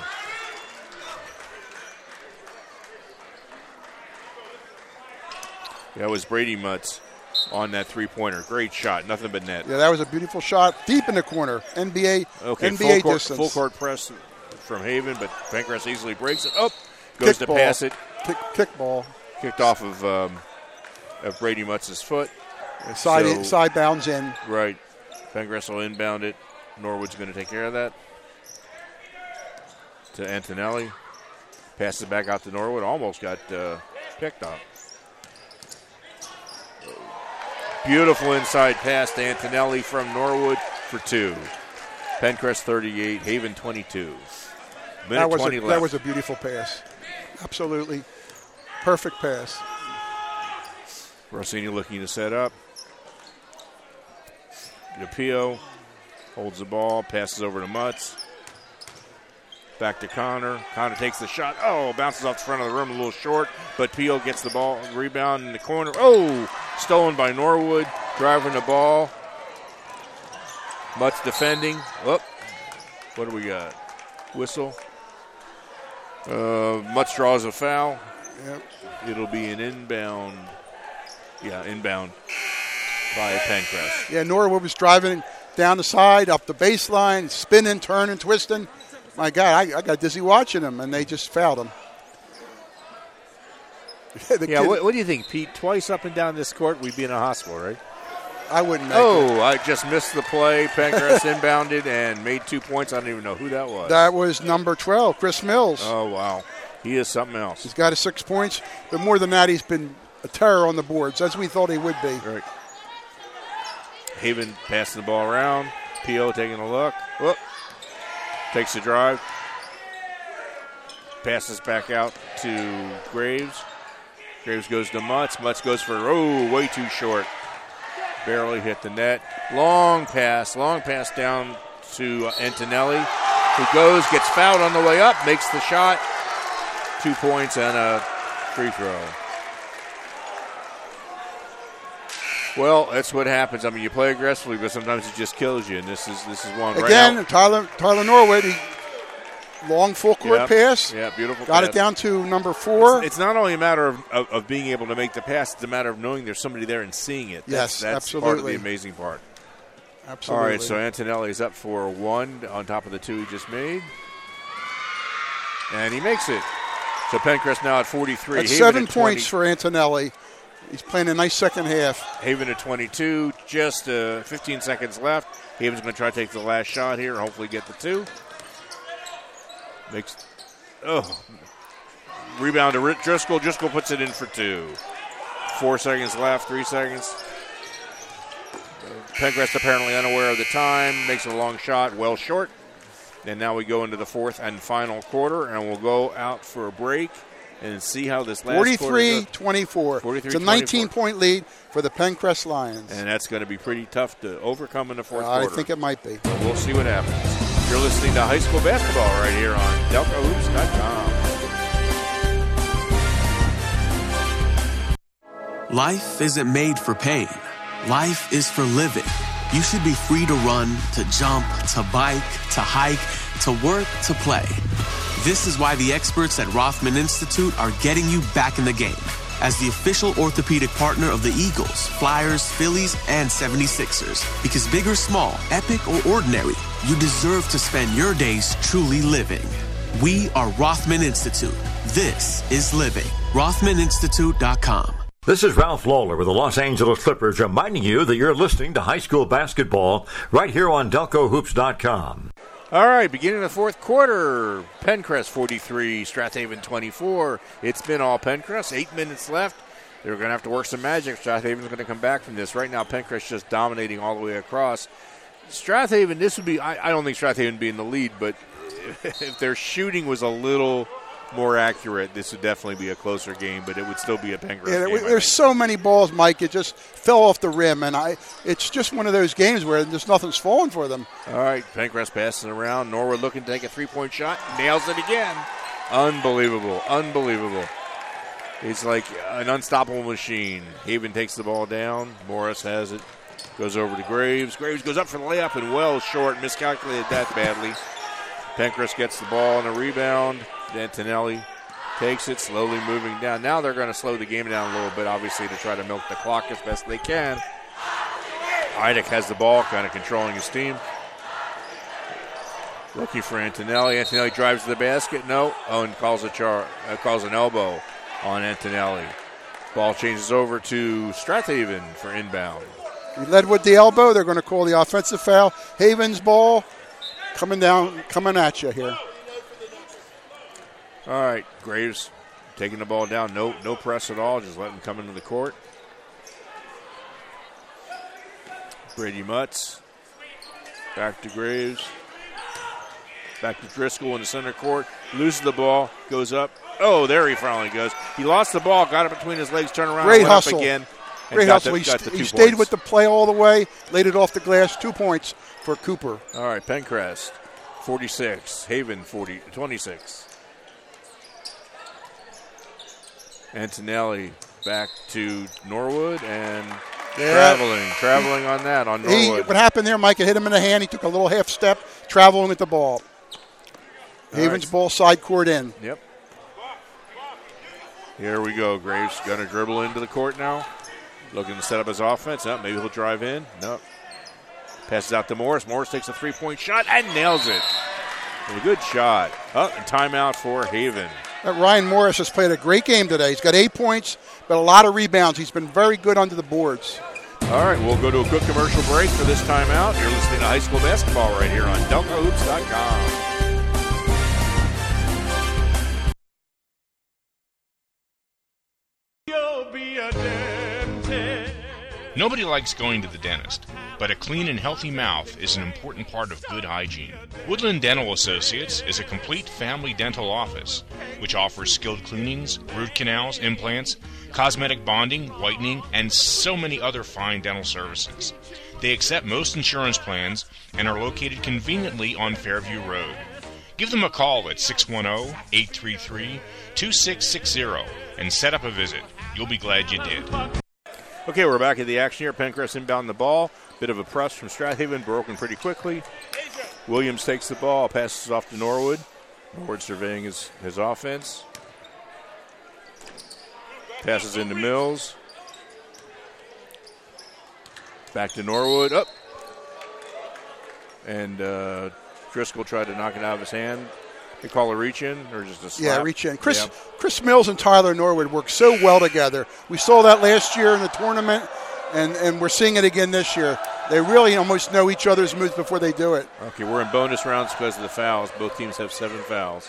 Speaker 1: That was Brady Mutz on that three-pointer. Great shot. Nothing but net.
Speaker 4: Yeah, that was a beautiful shot. Deep in the corner. NBA distance.
Speaker 1: Full court press from Haven, but Pencrest easily breaks it. Oh, goes to pass it.
Speaker 4: Kick ball.
Speaker 1: Kicked off of Brady Mutz's foot.
Speaker 4: Side bounds in.
Speaker 1: Right. Pencrest will inbound it. Norwood's going to take care of that. To Antonelli. Passes it back out to Norwood. Almost got picked up. Beautiful inside pass to Antonelli from Norwood for 2. Pencrest 38, Haven 22. Minute 20 left.
Speaker 4: That was a beautiful pass. Absolutely. Perfect pass.
Speaker 1: Rossini looking to set up. Pio holds the ball, passes over to Mutz. Back to Connor. Connor takes the shot. Oh, bounces off the front of the rim a little short, but Pio gets the ball, rebound in the corner. Oh, stolen by Norwood, driving the ball. Mutt's defending. What do we got? Whistle. Mutt draws a foul.
Speaker 4: Yep.
Speaker 1: It'll be an inbound. Yeah, inbound by Pencrest.
Speaker 4: Yeah, Norwood was driving down the side, up the baseline, spinning, turning, twisting. My God, I got dizzy watching him, and they just fouled him.
Speaker 3: What do you think, Pete? Twice up and down this court, we'd be in a hospital, right?
Speaker 4: I wouldn't make it.
Speaker 1: I just missed the play. Pencrest inbounded and made 2 points. I don't even know who that was.
Speaker 4: That was number 12, Chris Mills.
Speaker 1: Oh, wow. He is something else.
Speaker 4: He's got his 6 points, but more than that, he's been a terror on the boards, as we thought he would be.
Speaker 1: Right. Haven passing the ball around. P.O. taking a look. Whoop. Takes the drive. Passes back out to Graves. Graves goes to Mutz. Mutz goes for, way too short. Barely hit the net. Long pass down to Antonelli, who gets fouled on the way up, makes the shot. 2 points and a free throw. Well, that's what happens. I mean, you play aggressively, but sometimes it just kills you, and this is one.
Speaker 4: Again,
Speaker 1: right
Speaker 4: Tyler Norwood, long full court pass.
Speaker 1: Yeah, beautiful
Speaker 4: Got
Speaker 1: pass.
Speaker 4: it down to number 4.
Speaker 1: It's not only a matter of being able to make the pass, it's a matter of knowing there's somebody there and seeing it.
Speaker 4: That's
Speaker 1: absolutely part of the amazing part.
Speaker 4: Absolutely.
Speaker 1: All right, so Antonelli's up for 1 on top of the 2 he just made. And he makes it. So Pencrest now at 43.
Speaker 4: That's 7 points for Antonelli. He's playing a nice second half.
Speaker 1: Haven at 22, just 15 seconds left. Haven's going to try to take the last shot here and hopefully get the 2. Rebound to Driscoll. Driscoll puts it in for 2. 4 seconds left, 3 seconds. Pencrest apparently unaware of the time. Makes a long shot, well short. And now we go into the 4th and final quarter, and we'll go out for a break and see how this last
Speaker 4: 43-24. It's a 19-point lead for the Pencrest Lions.
Speaker 1: And that's going to be pretty tough to overcome in the 4th quarter.
Speaker 4: I think it might be.
Speaker 1: But we'll see what happens. You're listening to High School Basketball right here on DelcoHoops.com.
Speaker 11: Life isn't made for pain. Life is for living. You should be free to run, to jump, to bike, to hike, to work, to play. This is why the experts at Rothman Institute are getting you back in the game. As the official orthopedic partner of the Eagles, Flyers, Phillies, and 76ers. Because big or small, epic or ordinary, you deserve to spend your days truly living. We are Rothman Institute. This is living. RothmanInstitute.com.
Speaker 5: This is Ralph Lawler with the Los Angeles Clippers reminding you that you're listening to high school basketball right here on DelcoHoops.com.
Speaker 1: All right, beginning of the 4th quarter, Pencrest 43, Strathaven 24. It's been all Pencrest. 8 minutes left. They're going to have to work some magic. Strathaven's going to come back from this. Right now, Pencrest just dominating all the way across. Strathaven, this would be, I don't think Strathaven would be in the lead, but if their shooting was a little more accurate, this would definitely be a closer game, but it would still be a Pencrest game.
Speaker 4: There's so many balls, Mike, it just fell off the rim, and it's just one of those games where just nothing's falling for them.
Speaker 1: All right, Pencrest passing around. Norwood looking to take a 3-point shot. Nails it again. Unbelievable. It's like an unstoppable machine. Haven takes the ball down. Morris has it. Goes over to Graves. Graves goes up for the layup and well short. Miscalculated that badly. Pencrest gets the ball and a rebound. Antonelli takes it, slowly moving down. Now they're going to slow the game down a little bit, obviously, to try to milk the clock as best they can. Idek has the ball, kind of controlling his team. Looking for Antonelli. Antonelli drives to the basket. No. And calls an elbow on Antonelli. Ball changes over to Strathaven for inbound.
Speaker 4: He led with the elbow. They're going to call the offensive foul. Haven's ball coming at you here.
Speaker 1: All right, Graves taking the ball down. No press at all. Just letting him come into the court. Brady Mutz. Back to Graves. Back to Driscoll in the center court. Loses the ball. Goes up. Oh, there he finally goes. He lost the ball. Got it between his legs. Turned around.
Speaker 4: Great
Speaker 1: went
Speaker 4: hustle.
Speaker 1: Up again.
Speaker 4: Great hustle. He stayed with the play all the way. Laid it off the glass. 2 points for Cooper.
Speaker 1: All right, Pencrest 46. Haven 26. Antonelli back to Norwood, and
Speaker 3: Traveling on that, on Norwood.
Speaker 4: What happened there, Mike, it hit him in the hand. He took a little half step, traveling with the ball. Havens ball side court in.
Speaker 3: Yep. Here we go. Graves going to dribble into the court now. Looking to set up his offense. Maybe he'll drive in. Nope. Passes out to Morris. Morris takes a three-point shot and nails it. A good shot. And timeout for Haven.
Speaker 4: Ryan Morris has played a great game today. He's got 8 points, but a lot of rebounds. He's been very good under the boards.
Speaker 3: All right, we'll go to a quick commercial break for this timeout. You're listening to high school basketball right here on DelcoHoops.com.
Speaker 10: Nobody likes going to the dentist, but a clean and healthy mouth is an important part of good hygiene. Woodland Dental Associates is a complete family dental office, which offers skilled cleanings, root canals, implants, cosmetic bonding, whitening, and so many other fine dental services. They accept most insurance plans and are located conveniently on Fairview Road. Give them a call at 610-833-2660 and set up a visit. You'll be glad you did.
Speaker 3: Okay, we're back at the action here. Pencrest inbound the ball. Bit of a press from Strathaven, broken pretty quickly. Williams takes the ball, passes off to Norwood. Norwood surveying his offense. Passes into Mills. Back to Norwood. Up. And Driscoll tried to knock it out of his hand. They call a reach-in or just a slap?
Speaker 4: Yeah, reach-in. Chris Mills and Tyler Norwood work so well together. We saw that last year in the tournament, and we're seeing it again this year. They really almost know each other's moves before they do it.
Speaker 3: Okay, we're in bonus rounds because of the fouls. Both teams have 7 fouls.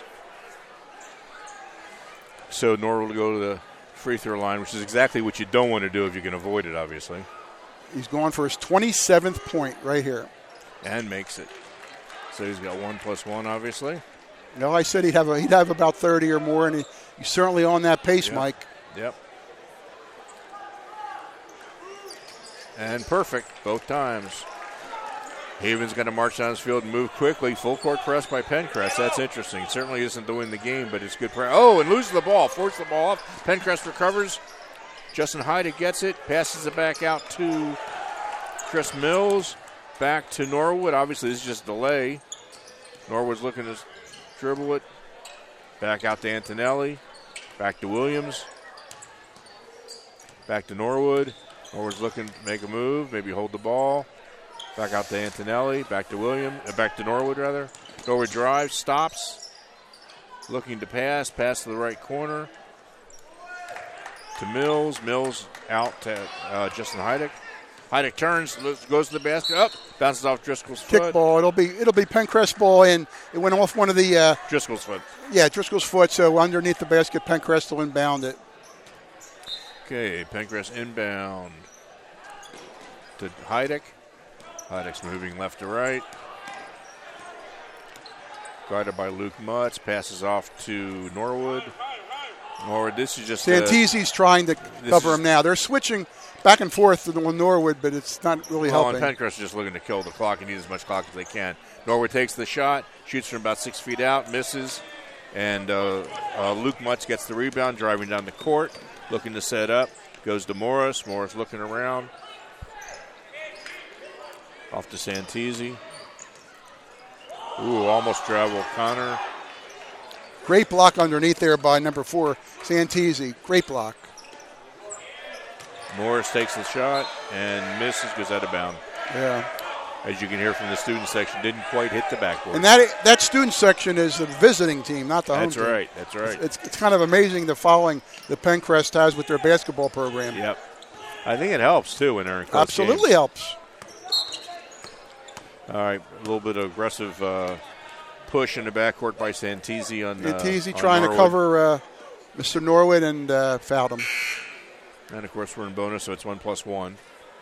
Speaker 3: So Norwood will go to the free throw line, which is exactly what you don't want to do if you can avoid it, obviously.
Speaker 4: He's going for his 27th point right here.
Speaker 3: And makes it. So he's got 1+1, obviously.
Speaker 4: No, I said he'd have about 30 or more, and he's certainly on that pace, Mike.
Speaker 3: Yep. And perfect both times. Haven's going to march down his field and move quickly. Full court press by Pencrest. That's interesting. It certainly isn't to win the game, but it's good press. Oh, and loses the ball. Forces the ball off. Pencrest recovers. Justin Hyde gets it. Passes it back out to Chris Mills. Back to Norwood. Obviously, this is just delay. Norwood's looking to dribble it. Back out to Antonelli. Back to Williams. Back to Norwood. Norwood's looking to make a move. Maybe hold the ball. Back out to Antonelli. Back to back to Norwood, rather. Norwood drives. Stops. Looking to pass. Pass to the right corner. To Mills. Mills out to Justin Heidick. Heidick turns, goes to the basket, up, bounces off Driscoll's foot.
Speaker 4: Kick ball. It'll be Pencrest ball in. It went off one of the
Speaker 3: Driscoll's foot.
Speaker 4: Yeah, Driscoll's foot. So underneath the basket, Pencrest will inbound it.
Speaker 3: Okay, Pencrest inbound to Heidick. Heidick's moving left to right. Guarded by Luke Mutz. Passes off to Norwood. Norwood, this is just
Speaker 4: Santese's trying to cover him now. They're switching back and forth to Norwood, but it's not really helping.
Speaker 3: And Pencrest is just looking to kill the clock and need as much clock as they can. Norwood takes the shot, shoots from about 6 feet out, misses, and Luke Mutz gets the rebound, driving down the court, looking to set up. Goes to Morris. Morris looking around. Off to Santese. Ooh, almost traveled Connor.
Speaker 4: Great block underneath there by number 4, Santese. Great block.
Speaker 3: Morris takes the shot and misses, goes out of bounds.
Speaker 4: Yeah.
Speaker 3: As you can hear from the student section, didn't quite hit the backboard.
Speaker 4: And that student section is the visiting team, not the home team.
Speaker 3: That's right.
Speaker 4: It's kind of amazing the following that Pencrest has with their basketball program.
Speaker 3: Yep. I think it helps, too, when they're in close
Speaker 4: Absolutely
Speaker 3: games.
Speaker 4: helps.
Speaker 3: All right, a little bit of aggressive push in the backcourt by Santese on
Speaker 4: Santese trying
Speaker 3: Norwood.
Speaker 4: to cover Mr. Norwood and fouled him.
Speaker 3: And, of course, we're in bonus, so it's 1+1.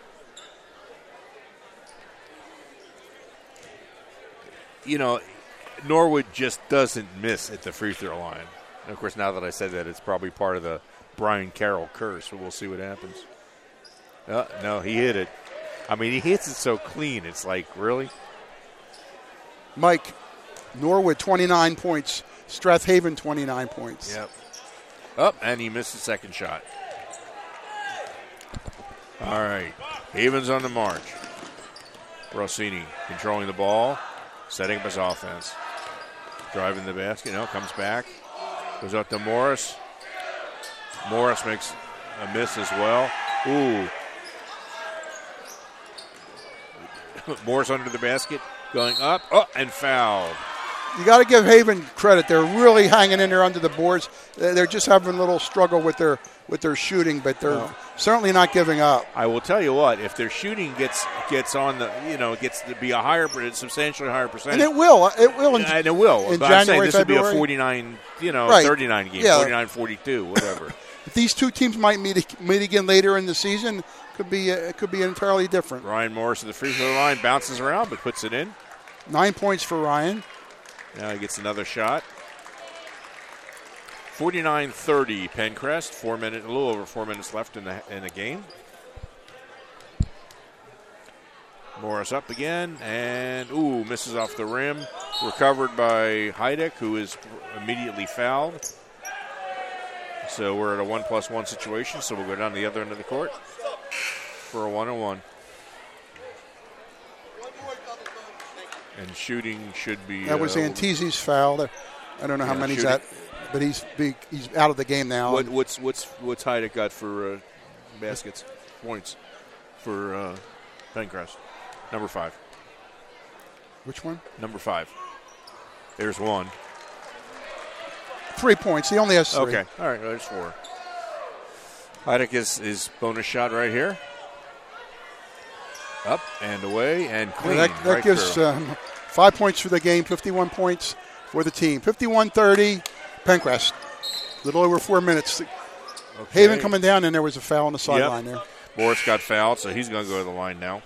Speaker 3: You know, Norwood just doesn't miss at the free throw line. And, of course, now that I said that, it's probably part of the Brian Carroll curse, so we'll see what happens. No, he hit it. I mean, he hits it so clean. It's like, really?
Speaker 4: Mike, Norwood 29 points. Strathaven 29 points.
Speaker 3: Yep. Up, and he missed the second shot. All right. Havens on the march. Rossini controlling the ball, setting up his offense. Driving the basket, comes back. Goes up to Morris. Morris makes a miss as well. Ooh. Morris under the basket, going up, and fouled.
Speaker 4: You got to give Haven credit. They're really hanging in there under the boards. They're just having a little struggle with their shooting, but they're certainly not giving up.
Speaker 3: I will tell you what, if their shooting gets on the, gets to be a substantially higher percentage.
Speaker 4: And it will.
Speaker 3: And it will.
Speaker 4: In
Speaker 3: but
Speaker 4: January,
Speaker 3: I'm saying this
Speaker 4: February.
Speaker 3: would be a 49,
Speaker 4: Right.
Speaker 3: 39 game,
Speaker 4: Yeah.
Speaker 3: 49-42, whatever.
Speaker 4: If these two teams might meet again later in the season, it could be entirely different.
Speaker 3: Ryan Morris at the free throw line, bounces around, but puts it in.
Speaker 4: 9 points for Ryan.
Speaker 3: Now he gets another shot. 49-30 Pencrest. A little over 4 minutes left in the game. Morris up again, and misses off the rim. Recovered by Heideck, who is immediately fouled. So we're at a 1+1 situation, so we'll go down to the other end of the court for a 1-on-1. And shooting should be.
Speaker 4: That was Antese's foul. I don't know how many he's at, but he's out of the game now.
Speaker 3: What's Heideck got for baskets, points for Pencrest? Number 5.
Speaker 4: Which one?
Speaker 3: Number 5. There's one.
Speaker 4: 3 points. He only has 3.
Speaker 3: Okay. All right. There's 4. Heideck is bonus shot right here. Up and away and clean.
Speaker 4: That gives 5 points for the game, 51 points for the team. 51-30, Pencrest. A little over 4 minutes.
Speaker 3: Okay.
Speaker 4: Haven coming down, and there was a foul on the sideline there.
Speaker 3: Morris got fouled, so he's going to go to the line now.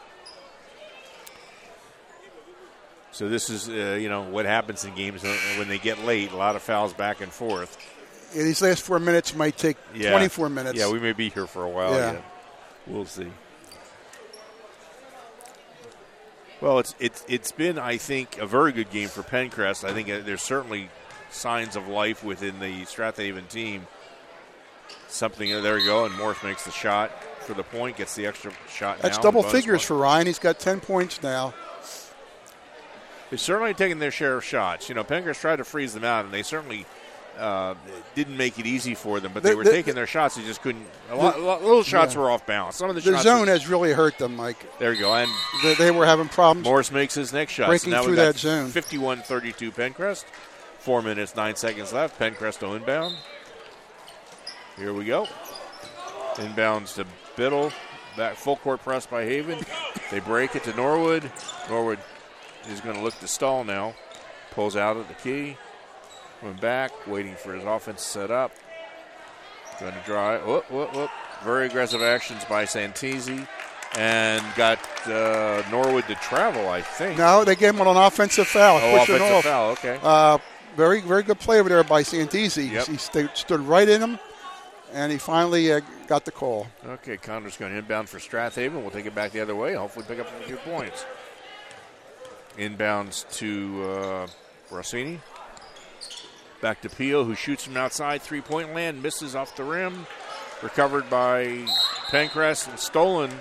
Speaker 3: So this is, what happens in games when they get late. A lot of fouls back and forth.
Speaker 4: Yeah, these last 4 minutes might take 24 minutes.
Speaker 3: Yeah, we may be here for a while. Yeah. We'll see. Well, it's been, I think, a very good game for Pencrest. I think there's certainly signs of life within the Strathaven team. There you go, and Morris makes the shot for the point, gets the extra shot now.
Speaker 4: That's double figures for Ryan. He's got 10 points now.
Speaker 3: They've certainly taken their share of shots. Pencrest tried to freeze them out, and they certainly didn't make it easy for them, but they were taking their shots. They just couldn't. Little shots were off balance. Some of the shots
Speaker 4: zone has really hurt them, Mike.
Speaker 3: There you go. And
Speaker 4: they were having problems.
Speaker 3: Morris makes his next shot.
Speaker 4: Breaking through that zone.
Speaker 3: 51-32 Pencrest. 4 minutes, 9 seconds left. Pencrest to inbound. Here we go. Inbounds to Biddle. Back full court press by Haven. They break it to Norwood. Norwood is going to look to stall now. Pulls out at the key. Went back, waiting for his offense to set up. Going to drive. Very aggressive actions by Santisi. And got Norwood to travel, I think.
Speaker 4: No, they gave him an offensive foul.
Speaker 3: Offensive foul, okay.
Speaker 4: Very, very good play over there by Santisi.
Speaker 3: Yep.
Speaker 4: He stood right in him, and he finally got the call.
Speaker 3: Okay, Connor's going to inbound for Strathaven. We'll take it back the other way. Hopefully pick up a few points. Inbounds to Rossini. Back to Pio, who shoots from outside. 3-point land. Misses off the rim. Recovered by Pencrest and stolen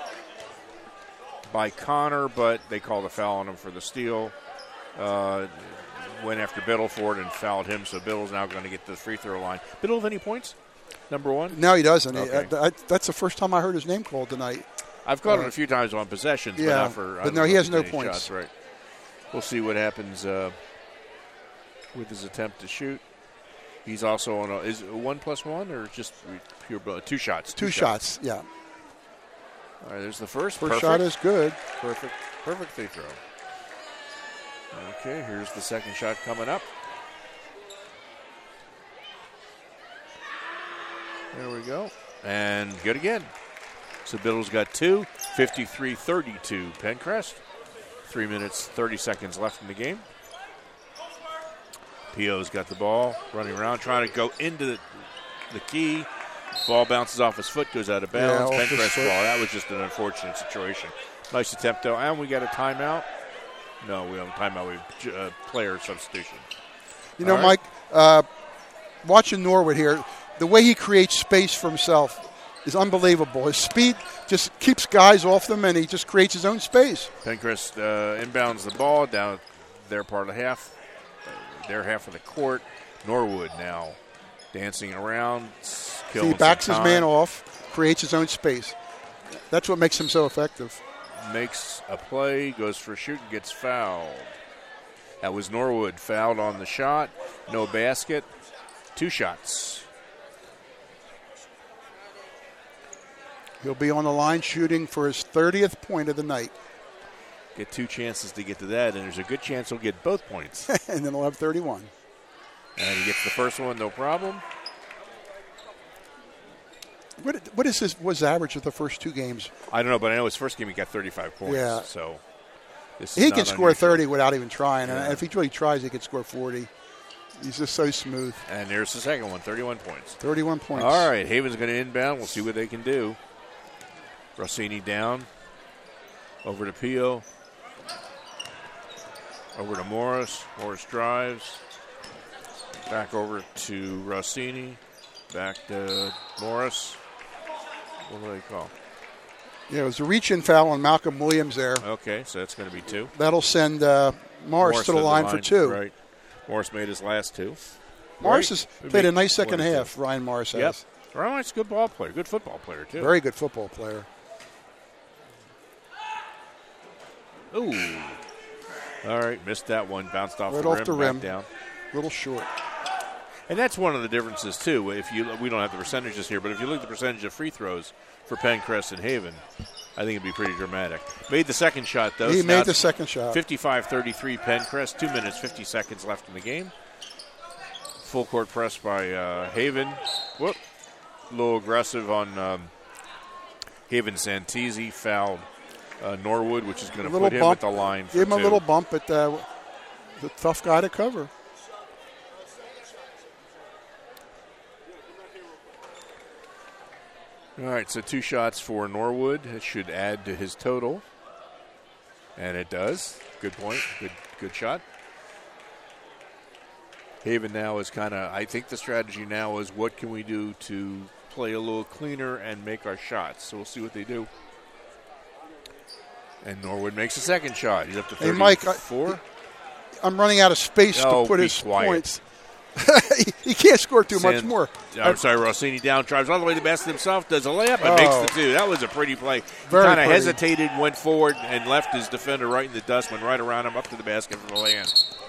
Speaker 3: by Connor, but they called a foul on him for the steal. Went after Biddle for it and fouled him, so Biddle's now going to get to the free throw line. Biddle have any points? Number 1?
Speaker 4: No, he doesn't.
Speaker 3: Okay.
Speaker 4: That's the first time I heard his name called tonight.
Speaker 3: I've caught him a few times on possessions, but not for.
Speaker 4: But no, he has no points.
Speaker 3: Shots, right. We'll see what happens with his attempt to shoot. He's also on is it 1+1 or just pure 2 shots?
Speaker 4: Two shots, yeah.
Speaker 3: All right, there's the first.
Speaker 4: First shot is good.
Speaker 3: Perfect free throw. Okay, here's the second shot coming up. There we go. And good again. So Biddle's got 2. 53-32 Pencrest. 3 minutes, 30 seconds left in the game. Pio's got the ball, running around, trying to go into the key. Ball bounces off his foot, goes out of bounds.
Speaker 4: Yeah,
Speaker 3: Pencrest ball. That was just an unfortunate situation. Nice attempt, though. And we got a timeout. No, we don't have a timeout. We have player substitution.
Speaker 4: You know, right. Mike, watching Norwood here, the way he creates space for himself is unbelievable. His speed just keeps guys off them, and he just creates his own space.
Speaker 3: Pencrest inbounds the ball down their part of the half, their half of the court. Norwood now dancing around.
Speaker 4: He backs his man off, creates his own space. That's what makes him so effective.
Speaker 3: Makes a play, goes for a shoot, and gets fouled. That was Norwood fouled on the shot. No basket. 2 shots.
Speaker 4: He'll be on the line shooting for his 30th point of the night.
Speaker 3: Get 2 chances to get to that, and there's a good chance he'll get both points.
Speaker 4: And then he'll have 31.
Speaker 3: And he gets the first one, no problem.
Speaker 4: What is his average of the first 2 games?
Speaker 3: I don't know, but I know his first game he got 35 points.
Speaker 4: Yeah.
Speaker 3: So
Speaker 4: he can score 30 without even trying. Yeah. And if he really tries, he can score 40. He's just so smooth.
Speaker 3: And there's the second one, 31 points.
Speaker 4: 31 points.
Speaker 3: All right, Haven's going to inbound. We'll see what they can do. Rossini down. Over to Pio. Over to Morris. Morris drives. Back over to Rossini. Back to Morris. What do they call?
Speaker 4: Yeah, it was a reach-in foul on Malcolm Williams there.
Speaker 3: Okay, so that's going to be 2.
Speaker 4: That'll send Morris to the line for 2.
Speaker 3: Right. Morris made his last 2.
Speaker 4: Morris has played a nice second half, Ryan Morris has.
Speaker 3: Yep. Ryan Morris is a good ball player, good football player, too.
Speaker 4: Very good football player.
Speaker 3: Ooh. All right, missed that one. Bounced off the rim. Down.
Speaker 4: Little short.
Speaker 3: And that's one of the differences, too. We don't have the percentages here, but if you look at the percentage of free throws for Pencrest and Haven, I think it'd be pretty dramatic. Made the second shot, though.
Speaker 4: He made the second shot.
Speaker 3: 55-33 Pencrest. 2 minutes, 50 seconds left in the game. Full court press by Haven. Whoop. A little aggressive on Haven. Santisi fouled Norwood, which is going to put him at the line for 2.
Speaker 4: Give him a little bump, but the tough guy to cover.
Speaker 3: All right, so 2 shots for Norwood. It should add to his total. And it does. Good point. Good shot. Haven now is I think the strategy now is what can we do to play a little cleaner and make our shots. So we'll see what they do. And Norwood makes a second shot. He's up to 34.
Speaker 4: Hey, Mike, I'm running out of space to put his points. He can't score too much more.
Speaker 3: I'm sorry, Rossini down, drives all the way to the basket himself, does a layup, and makes the 2. That was a pretty play. He kind of hesitated, went forward, and left his defender right in the dust, went right around him, up to the basket for the lay-in.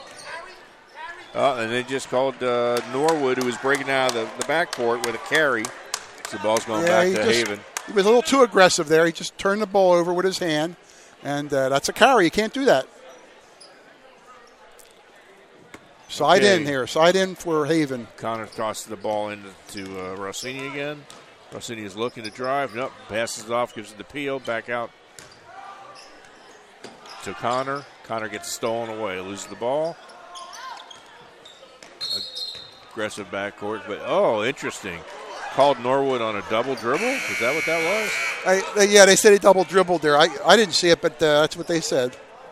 Speaker 3: And they just called Norwood, who was breaking out of the backcourt with a carry. So the ball's going back to Haven.
Speaker 4: He was a little too aggressive there. He just turned the ball over with his hand, and that's a carry. You can't do that. Side in for Haven.
Speaker 3: Connor tosses the ball into Rossini again. Rossini is looking to drive. Nope, passes it off, gives it to Pio. Back out to Connor. Connor gets stolen away, loses the ball. Aggressive backcourt, but interesting. Called Norwood on a double dribble. Is that what that
Speaker 4: was? They said he double dribbled there. I didn't see it, but that's what they said.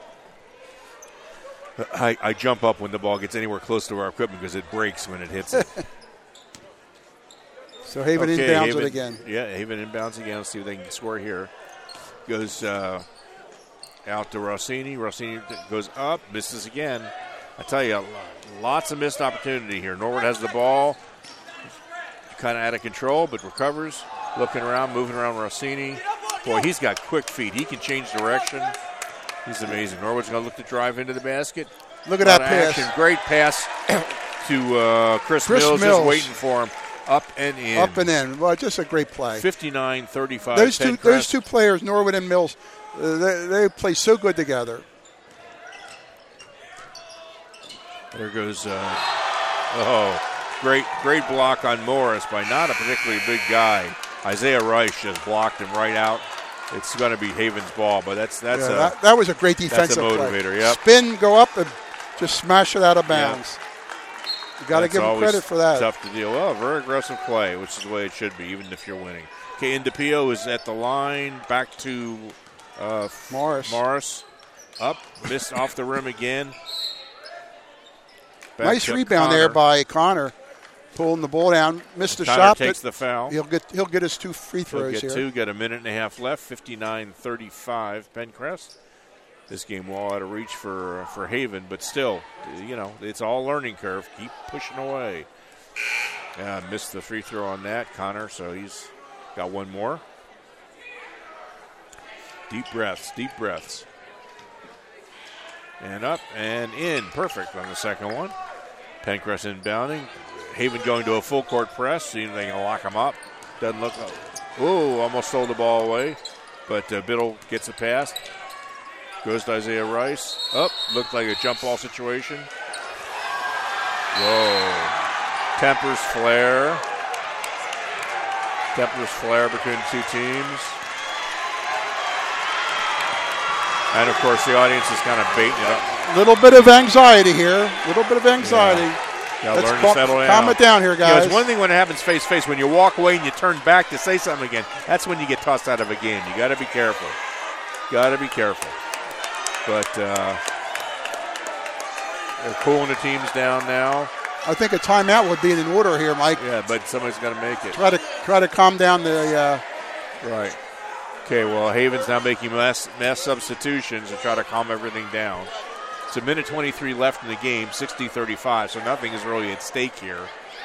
Speaker 3: I jump up when the ball gets anywhere close to our equipment because it breaks when it hits it.
Speaker 4: So Haven inbounds it again.
Speaker 3: Yeah, Haven inbounds again. Let's see if they can score here. Goes out to Rossini. Rossini goes up, misses again. I tell you, lots of missed opportunity here. Norwood has the ball. Kind of out of control, but recovers. Looking around, moving around Rossini. Boy, he's got quick feet. He can change direction. He's amazing. Norwood's going to look to drive into the basket.
Speaker 4: Look at that pass.
Speaker 3: Action. Great pass to Chris Mills. Just waiting for him. Up and in.
Speaker 4: Up and in. Well, just a great play.
Speaker 3: 59-35.
Speaker 4: Those two players, Norwood and Mills, they play so good together.
Speaker 3: There goes, great block on Morris by not a particularly big guy. Isaiah Reich just blocked him right out. It's going to be Haven's ball, but that
Speaker 4: was a great defensive
Speaker 3: play. That's a motivator, yep.
Speaker 4: Spin, go up, and just smash it out of bounds. Yep. You got to give him credit for that.
Speaker 3: Tough to deal. Well, very aggressive play, which is the way it should be, even if you're winning. Okay, Indipio is at the line. Back to Morris. Up, missed off the rim again.
Speaker 4: Nice rebound there by Connor. pulling the ball down, missed the
Speaker 3: Connor
Speaker 4: shot.
Speaker 3: takes
Speaker 4: but
Speaker 3: the foul.
Speaker 4: He'll get his 2 free throws
Speaker 3: He'll get
Speaker 4: here.
Speaker 3: 2, got a minute and a half left, 59-35 Pencrest. This game well out of reach for Haven, but still, it's all learning curve. Keep pushing away. Missed the free throw on that, Connor, so he's got one more. Deep breaths. And up and in. Perfect on the second one. Pencrest inbounding. Haven going to a full court press. See if they can lock him up. Doesn't look like. Oh, almost stole the ball away. But Biddle gets a pass. Goes to Isaiah Rice. Looked like a jump ball situation. Whoa. Tempers flare between the two teams. And, of course, the audience is kind of baiting it up.
Speaker 4: Little bit of anxiety here. Got to learn to settle down. Calm it down here, guys.
Speaker 3: It's one thing when it happens face-to-face. When you walk away and you turn back to say something again, that's when you get tossed out of a game. You got to be careful. But they're cooling the teams down now.
Speaker 4: I think a timeout would be in order here, Mike.
Speaker 3: Yeah, but somebody's got to make it.
Speaker 4: Try to calm down the.
Speaker 3: Right. Okay. Well, Haven's now making mass substitutions to try to calm everything down. It's a minute 23 left in the game, 60-35. So nothing is really at stake here.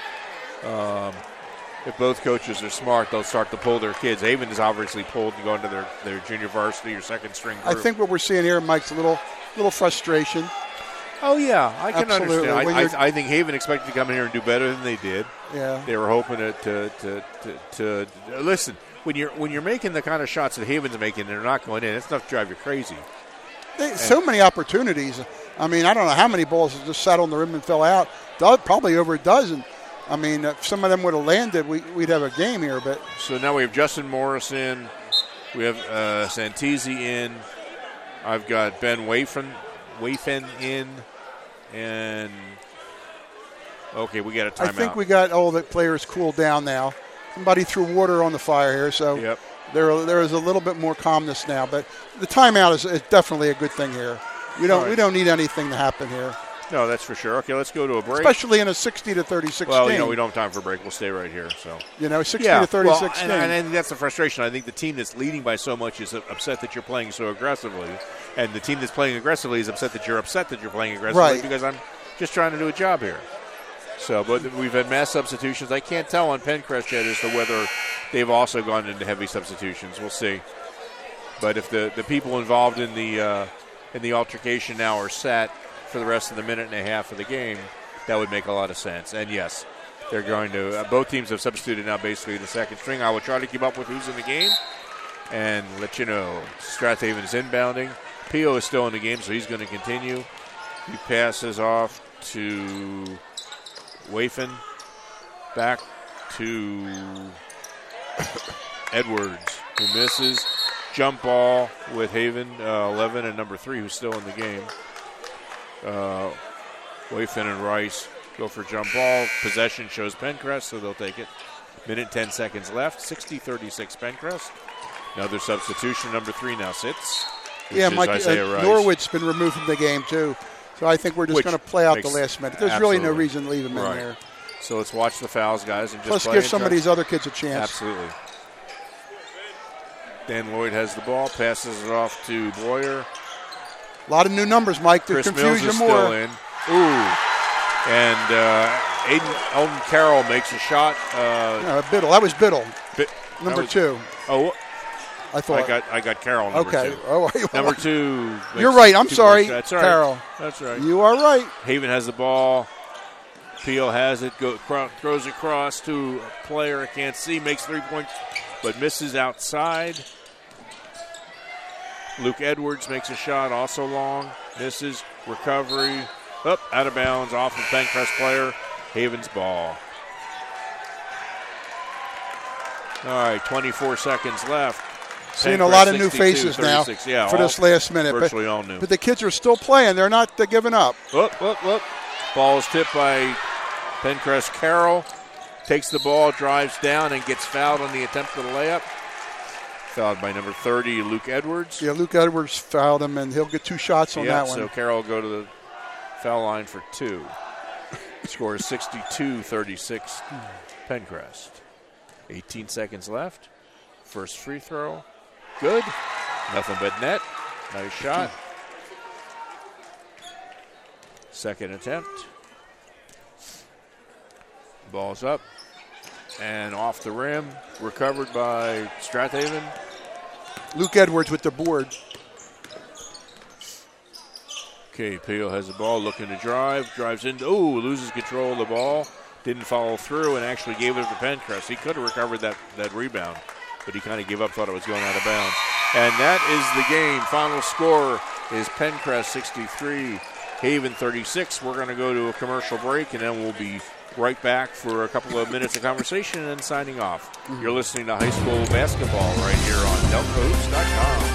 Speaker 3: If both coaches are smart, they'll start to pull their kids. Haven is obviously pulled and going to their junior varsity or second string group.
Speaker 4: I think what we're seeing here, Mike's a little frustration.
Speaker 3: Oh, yeah, I can
Speaker 4: Absolutely.
Speaker 3: understand. I think Haven expected to come in here and do better than they did.
Speaker 4: Yeah.
Speaker 3: They were hoping to listen, when you're making the kind of shots that Haven's making and they're not going in, it's enough to drive you crazy.
Speaker 4: So many opportunities. I mean, I don't know how many balls just sat on the rim and fell out. Probably over a dozen. I mean, if some of them would have landed, we'd have a game here. But
Speaker 3: so now we have Justin Morris in. We have Santisi in. I've got Ben Wafen in. And, okay, we got a timeout.
Speaker 4: I think we got all the players cooled down now. Somebody threw water on the fire here, so
Speaker 3: yep.
Speaker 4: there is a little bit more calmness now. But the timeout is definitely a good thing here. We don't need anything to happen here.
Speaker 3: No, that's for sure. Okay, let's go to a break.
Speaker 4: Especially in a 60-36
Speaker 3: well,
Speaker 4: game.
Speaker 3: We don't have time for a break. We'll stay right here. So
Speaker 4: 60-36 game.
Speaker 3: And I think that's the frustration. I think the team that's leading by so much is upset that you're playing so aggressively, and the team that's playing aggressively is upset that you're playing aggressively
Speaker 4: right.
Speaker 3: Because I'm just trying to do a job here. So, but we've had mass substitutions. I can't tell on Pencrest yet as to whether they've also gone into heavy substitutions. We'll see. But if the people involved in the altercation now are set for the rest of the minute and a half of the game, that would make a lot of sense. And yes, they're going to both teams have substituted now basically the second string. I will try to keep up with who's in the game and let you know. Strathaven is inbounding. Pio is still in the game, so he's going to continue. He passes off to Wafen, back to Edwards, who misses. Jump ball with Haven, 11 and number 3, who's still in the game. Wafen and Rice go for jump ball. Possession shows Pencrest, so they'll take it. Minute 10 seconds left. 60-36 Pencrest. Another substitution. Number 3 now sits.
Speaker 4: Yeah, Mike, Norwood's been removed from the game, too. So I think we're just going to play out the last minute. There's really no reason to leave him in there.
Speaker 3: So let's watch the fouls, guys. And
Speaker 4: Plus give some of these other kids a chance.
Speaker 3: Absolutely. Dan Lloyd has the ball, passes it off to Boyer.
Speaker 4: A lot of new numbers, Mike. They're
Speaker 3: Chris Mills is still in. Ooh. And Elton Carroll makes a shot.
Speaker 4: Biddle. That was Biddle. Number 2.
Speaker 3: Oh,
Speaker 4: I thought
Speaker 3: I got Carroll. Number 2.
Speaker 4: Oh,
Speaker 3: number 2.
Speaker 4: You're right. I'm sorry,
Speaker 3: That's right.
Speaker 4: Carroll.
Speaker 3: That's right.
Speaker 4: You are right.
Speaker 3: Haven has the ball. Peel has it. Throws across to a player I can't see. Makes 3 points, but misses outside. Luke Edwards makes a shot, also long. Misses. Recovery. Up, out of bounds, off of Pencrest player. Haven's ball. All right, 24 seconds left.
Speaker 4: Seeing a lot of new faces now for this last minute.
Speaker 3: Virtually all new.
Speaker 4: But the kids are still playing. They're not giving up.
Speaker 3: Whoop. Ball is tipped by Pencrest Carroll. Takes the ball, drives down, and gets fouled on the attempt at a layup. Fouled by number 30, Luke Edwards.
Speaker 4: Yeah, Luke Edwards fouled him, and he'll get 2 shots on that one.
Speaker 3: So Carroll will go to the foul line for 2. Score is 62-36 Pencrest. 18 seconds left. First free throw. Good. Nothing but net. Nice shot. Second attempt. Ball's up and off the rim. Recovered by Strathaven.
Speaker 4: Luke Edwards with the board.
Speaker 3: Okay, Peel has the ball, looking to drive. Drives in. Oh, loses control of the ball. Didn't follow through and actually gave it to Pencrest. He could have recovered that rebound, but he kind of gave up, thought it was going out of bounds. And that is the game. Final score is Pencrest 63, Haven 36. We're going to go to a commercial break, and then we'll be right back for a couple of minutes of conversation and then signing off. You're listening to high school basketball right here on DelcoHoops.com.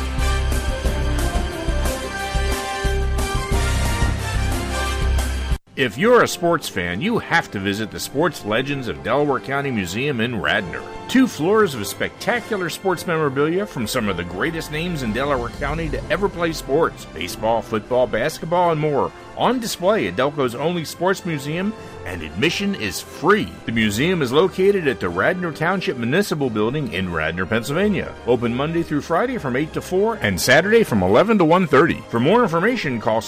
Speaker 7: If you're a sports fan, you have to visit the Sports Legends of Delaware County Museum in Radnor. 2 floors of spectacular sports memorabilia from some of the greatest names in Delaware County to ever play sports. Baseball, football, basketball, and more. On display at Delco's only sports museum, and admission is free. The museum is located at the Radnor Township Municipal Building in Radnor, Pennsylvania. Open Monday through Friday from 8 to 4 and Saturday from 11 to 1:30. For more information, call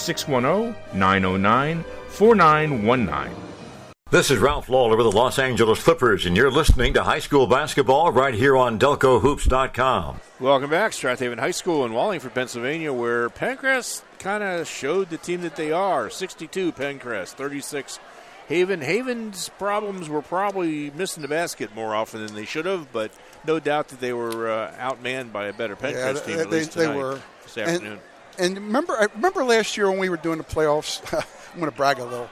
Speaker 7: 610-909-4919.
Speaker 5: This is Ralph Lawler with the Los Angeles Clippers, and you're listening to high school basketball right here on DelcoHoops.com.
Speaker 3: Welcome back, Strathaven High School in Wallingford, Pennsylvania, where Pencrest kind of showed the team that they are. 62 Pencrest, 36 Haven. Haven's problems were probably missing the basket more often than they should have, but no doubt that they were outmanned by a better Pencrest team. At least tonight,
Speaker 4: they were
Speaker 3: this afternoon.
Speaker 4: And I remember last year when we were doing the playoffs. I'm going to brag a little.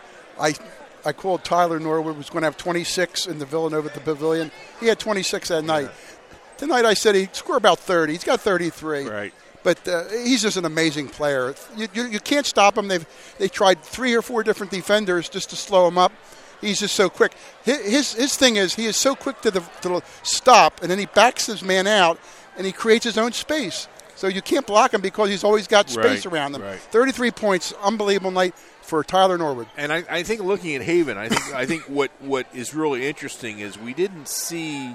Speaker 4: I called Tyler Norwood was going to have 26 in the Villanova at the Pavilion. He had 26 that night. Tonight I said he'd score about 30. He's got 33.
Speaker 3: Right.
Speaker 4: But he's just an amazing player. You can't stop him. They tried 3 or 4 different defenders just to slow him up. He's just so quick. His thing is he is so quick to stop, and then he backs his man out, and he creates his own space. So you can't block him because he's always got space around him.
Speaker 3: Right.
Speaker 4: 33 points, unbelievable night for Tyler Norwood.
Speaker 3: And I think looking at Haven, I think what is really interesting is we didn't see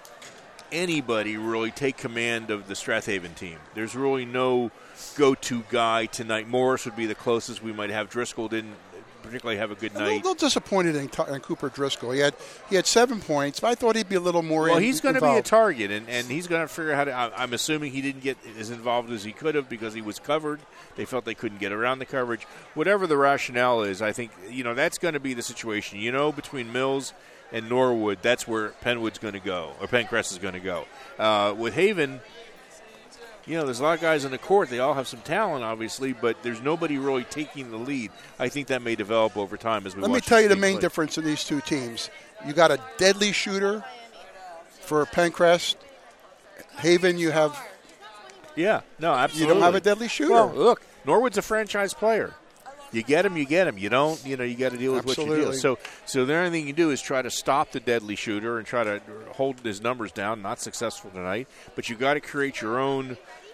Speaker 3: anybody really take command of the Strathaven team. There's really no go-to guy tonight. Morris would be the closest we might have. Driscoll didn't particularly have a good night.
Speaker 4: A little disappointed in Cooper Driscoll. He had 7 points, but I thought he'd be a little more
Speaker 3: involved. Well, he's going to be a target, and he's going to figure out how to – I'm assuming he didn't get as involved as he could have because he was covered. They felt they couldn't get around the coverage. Whatever the rationale is, I think, that's going to be the situation. Between Mills and Norwood, that's where Penwood's going to go, or Pencrest is going to go. With Haven – there's a lot of guys on the court. They all have some talent, obviously, but there's nobody really taking the lead. I think that may develop over time as we watch.
Speaker 4: Let me tell you the main difference in these two teams. You got a deadly shooter for Pencrest. Haven, you have.
Speaker 3: Yeah, no, absolutely.
Speaker 4: You don't have a deadly shooter.
Speaker 3: Well, look, Norwood's a franchise player. You get him, you get him. You don't, you got to deal with
Speaker 4: Absolutely.
Speaker 3: what you deal. So the only thing you can do is try to stop the deadly shooter and try to hold his numbers down. Not successful tonight, but you got to create your own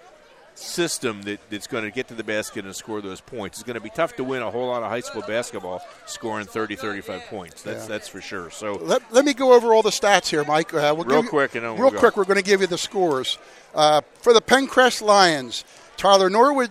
Speaker 3: system that's going to get to the basket and score those points. It's going to be tough to win a whole lot of high school basketball scoring 30, 35 points. That's for sure. So
Speaker 4: let me go over all the stats here, Mike.
Speaker 3: Real quick, we're
Speaker 4: going to give you the scores. For the Pencrest Lions, Tyler Norwood,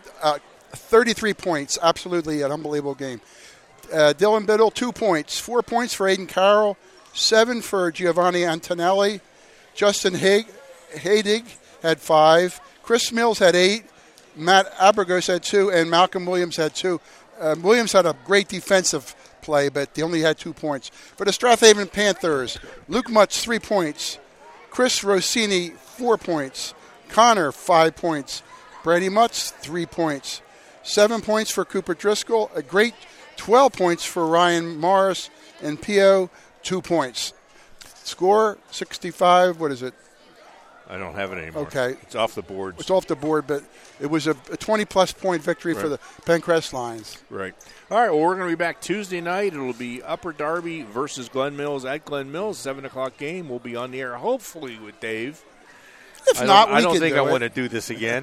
Speaker 4: 33 points. Absolutely an unbelievable game. Dylan Biddle, 2 points. 4 points for Aiden Carroll. 7 for Giovanni Antonelli. Justin Haydig had 5. Chris Mills had 8. Matt Abragos had 2. And Malcolm Williams had 2. Williams had a great defensive play, but they only had 2 points. For the Strathaven Panthers, Luke Mutz, 3 points. Chris Rossini, 4 points. Connor, 5 points. Brady Mutz, 3 points. 7 points for Cooper Driscoll. A great 12 points for Ryan Morris. And Pio, 2 points. Score, 65. What is it?
Speaker 3: I don't have it anymore.
Speaker 4: Okay.
Speaker 3: It's off the board.
Speaker 4: It's off the board, but it was a 20-plus point victory for the Pencrest Lions.
Speaker 3: Right. All right, well, we're going to be back Tuesday night. It'll be Upper Darby versus Glen Mills at Glen Mills, 7 o'clock game. We'll be on the air, hopefully, with Dave.
Speaker 4: If not,
Speaker 3: I don't
Speaker 4: can
Speaker 3: think
Speaker 4: do
Speaker 3: I
Speaker 4: it.
Speaker 3: want to do this again.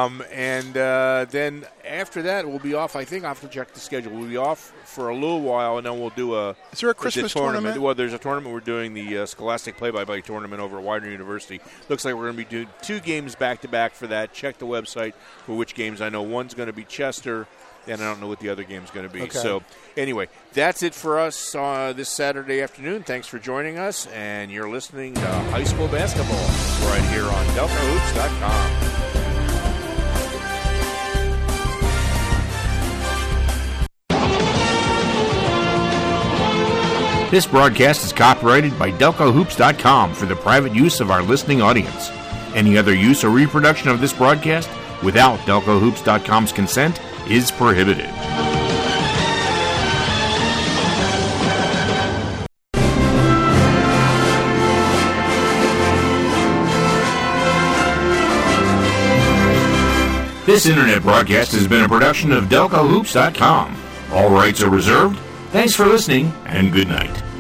Speaker 3: Then after that, we'll be off. I think I have to check the schedule. We'll be off for a little while, and then we'll do a.
Speaker 4: Is there a Christmas tournament?
Speaker 3: Well, there's a tournament. We're doing the Scholastic Play-by-Play tournament over at Widener University. Looks like we're going to be doing 2 games back-to-back for that. Check the website for which games. I know one's going to be Chester, and I don't know what the other game's going to be.
Speaker 4: Okay.
Speaker 3: So, anyway, that's it for us this Saturday afternoon. Thanks for joining us, and you're listening to High School Basketball right here on DelcoHoops.com.
Speaker 7: This broadcast is copyrighted by DelcoHoops.com for the private use of our listening audience. Any other use or reproduction of this broadcast without DelcoHoops.com's consent is prohibited. This internet broadcast has been a production of DelcoHoops.com. All rights are reserved. Thanks for listening, and good night.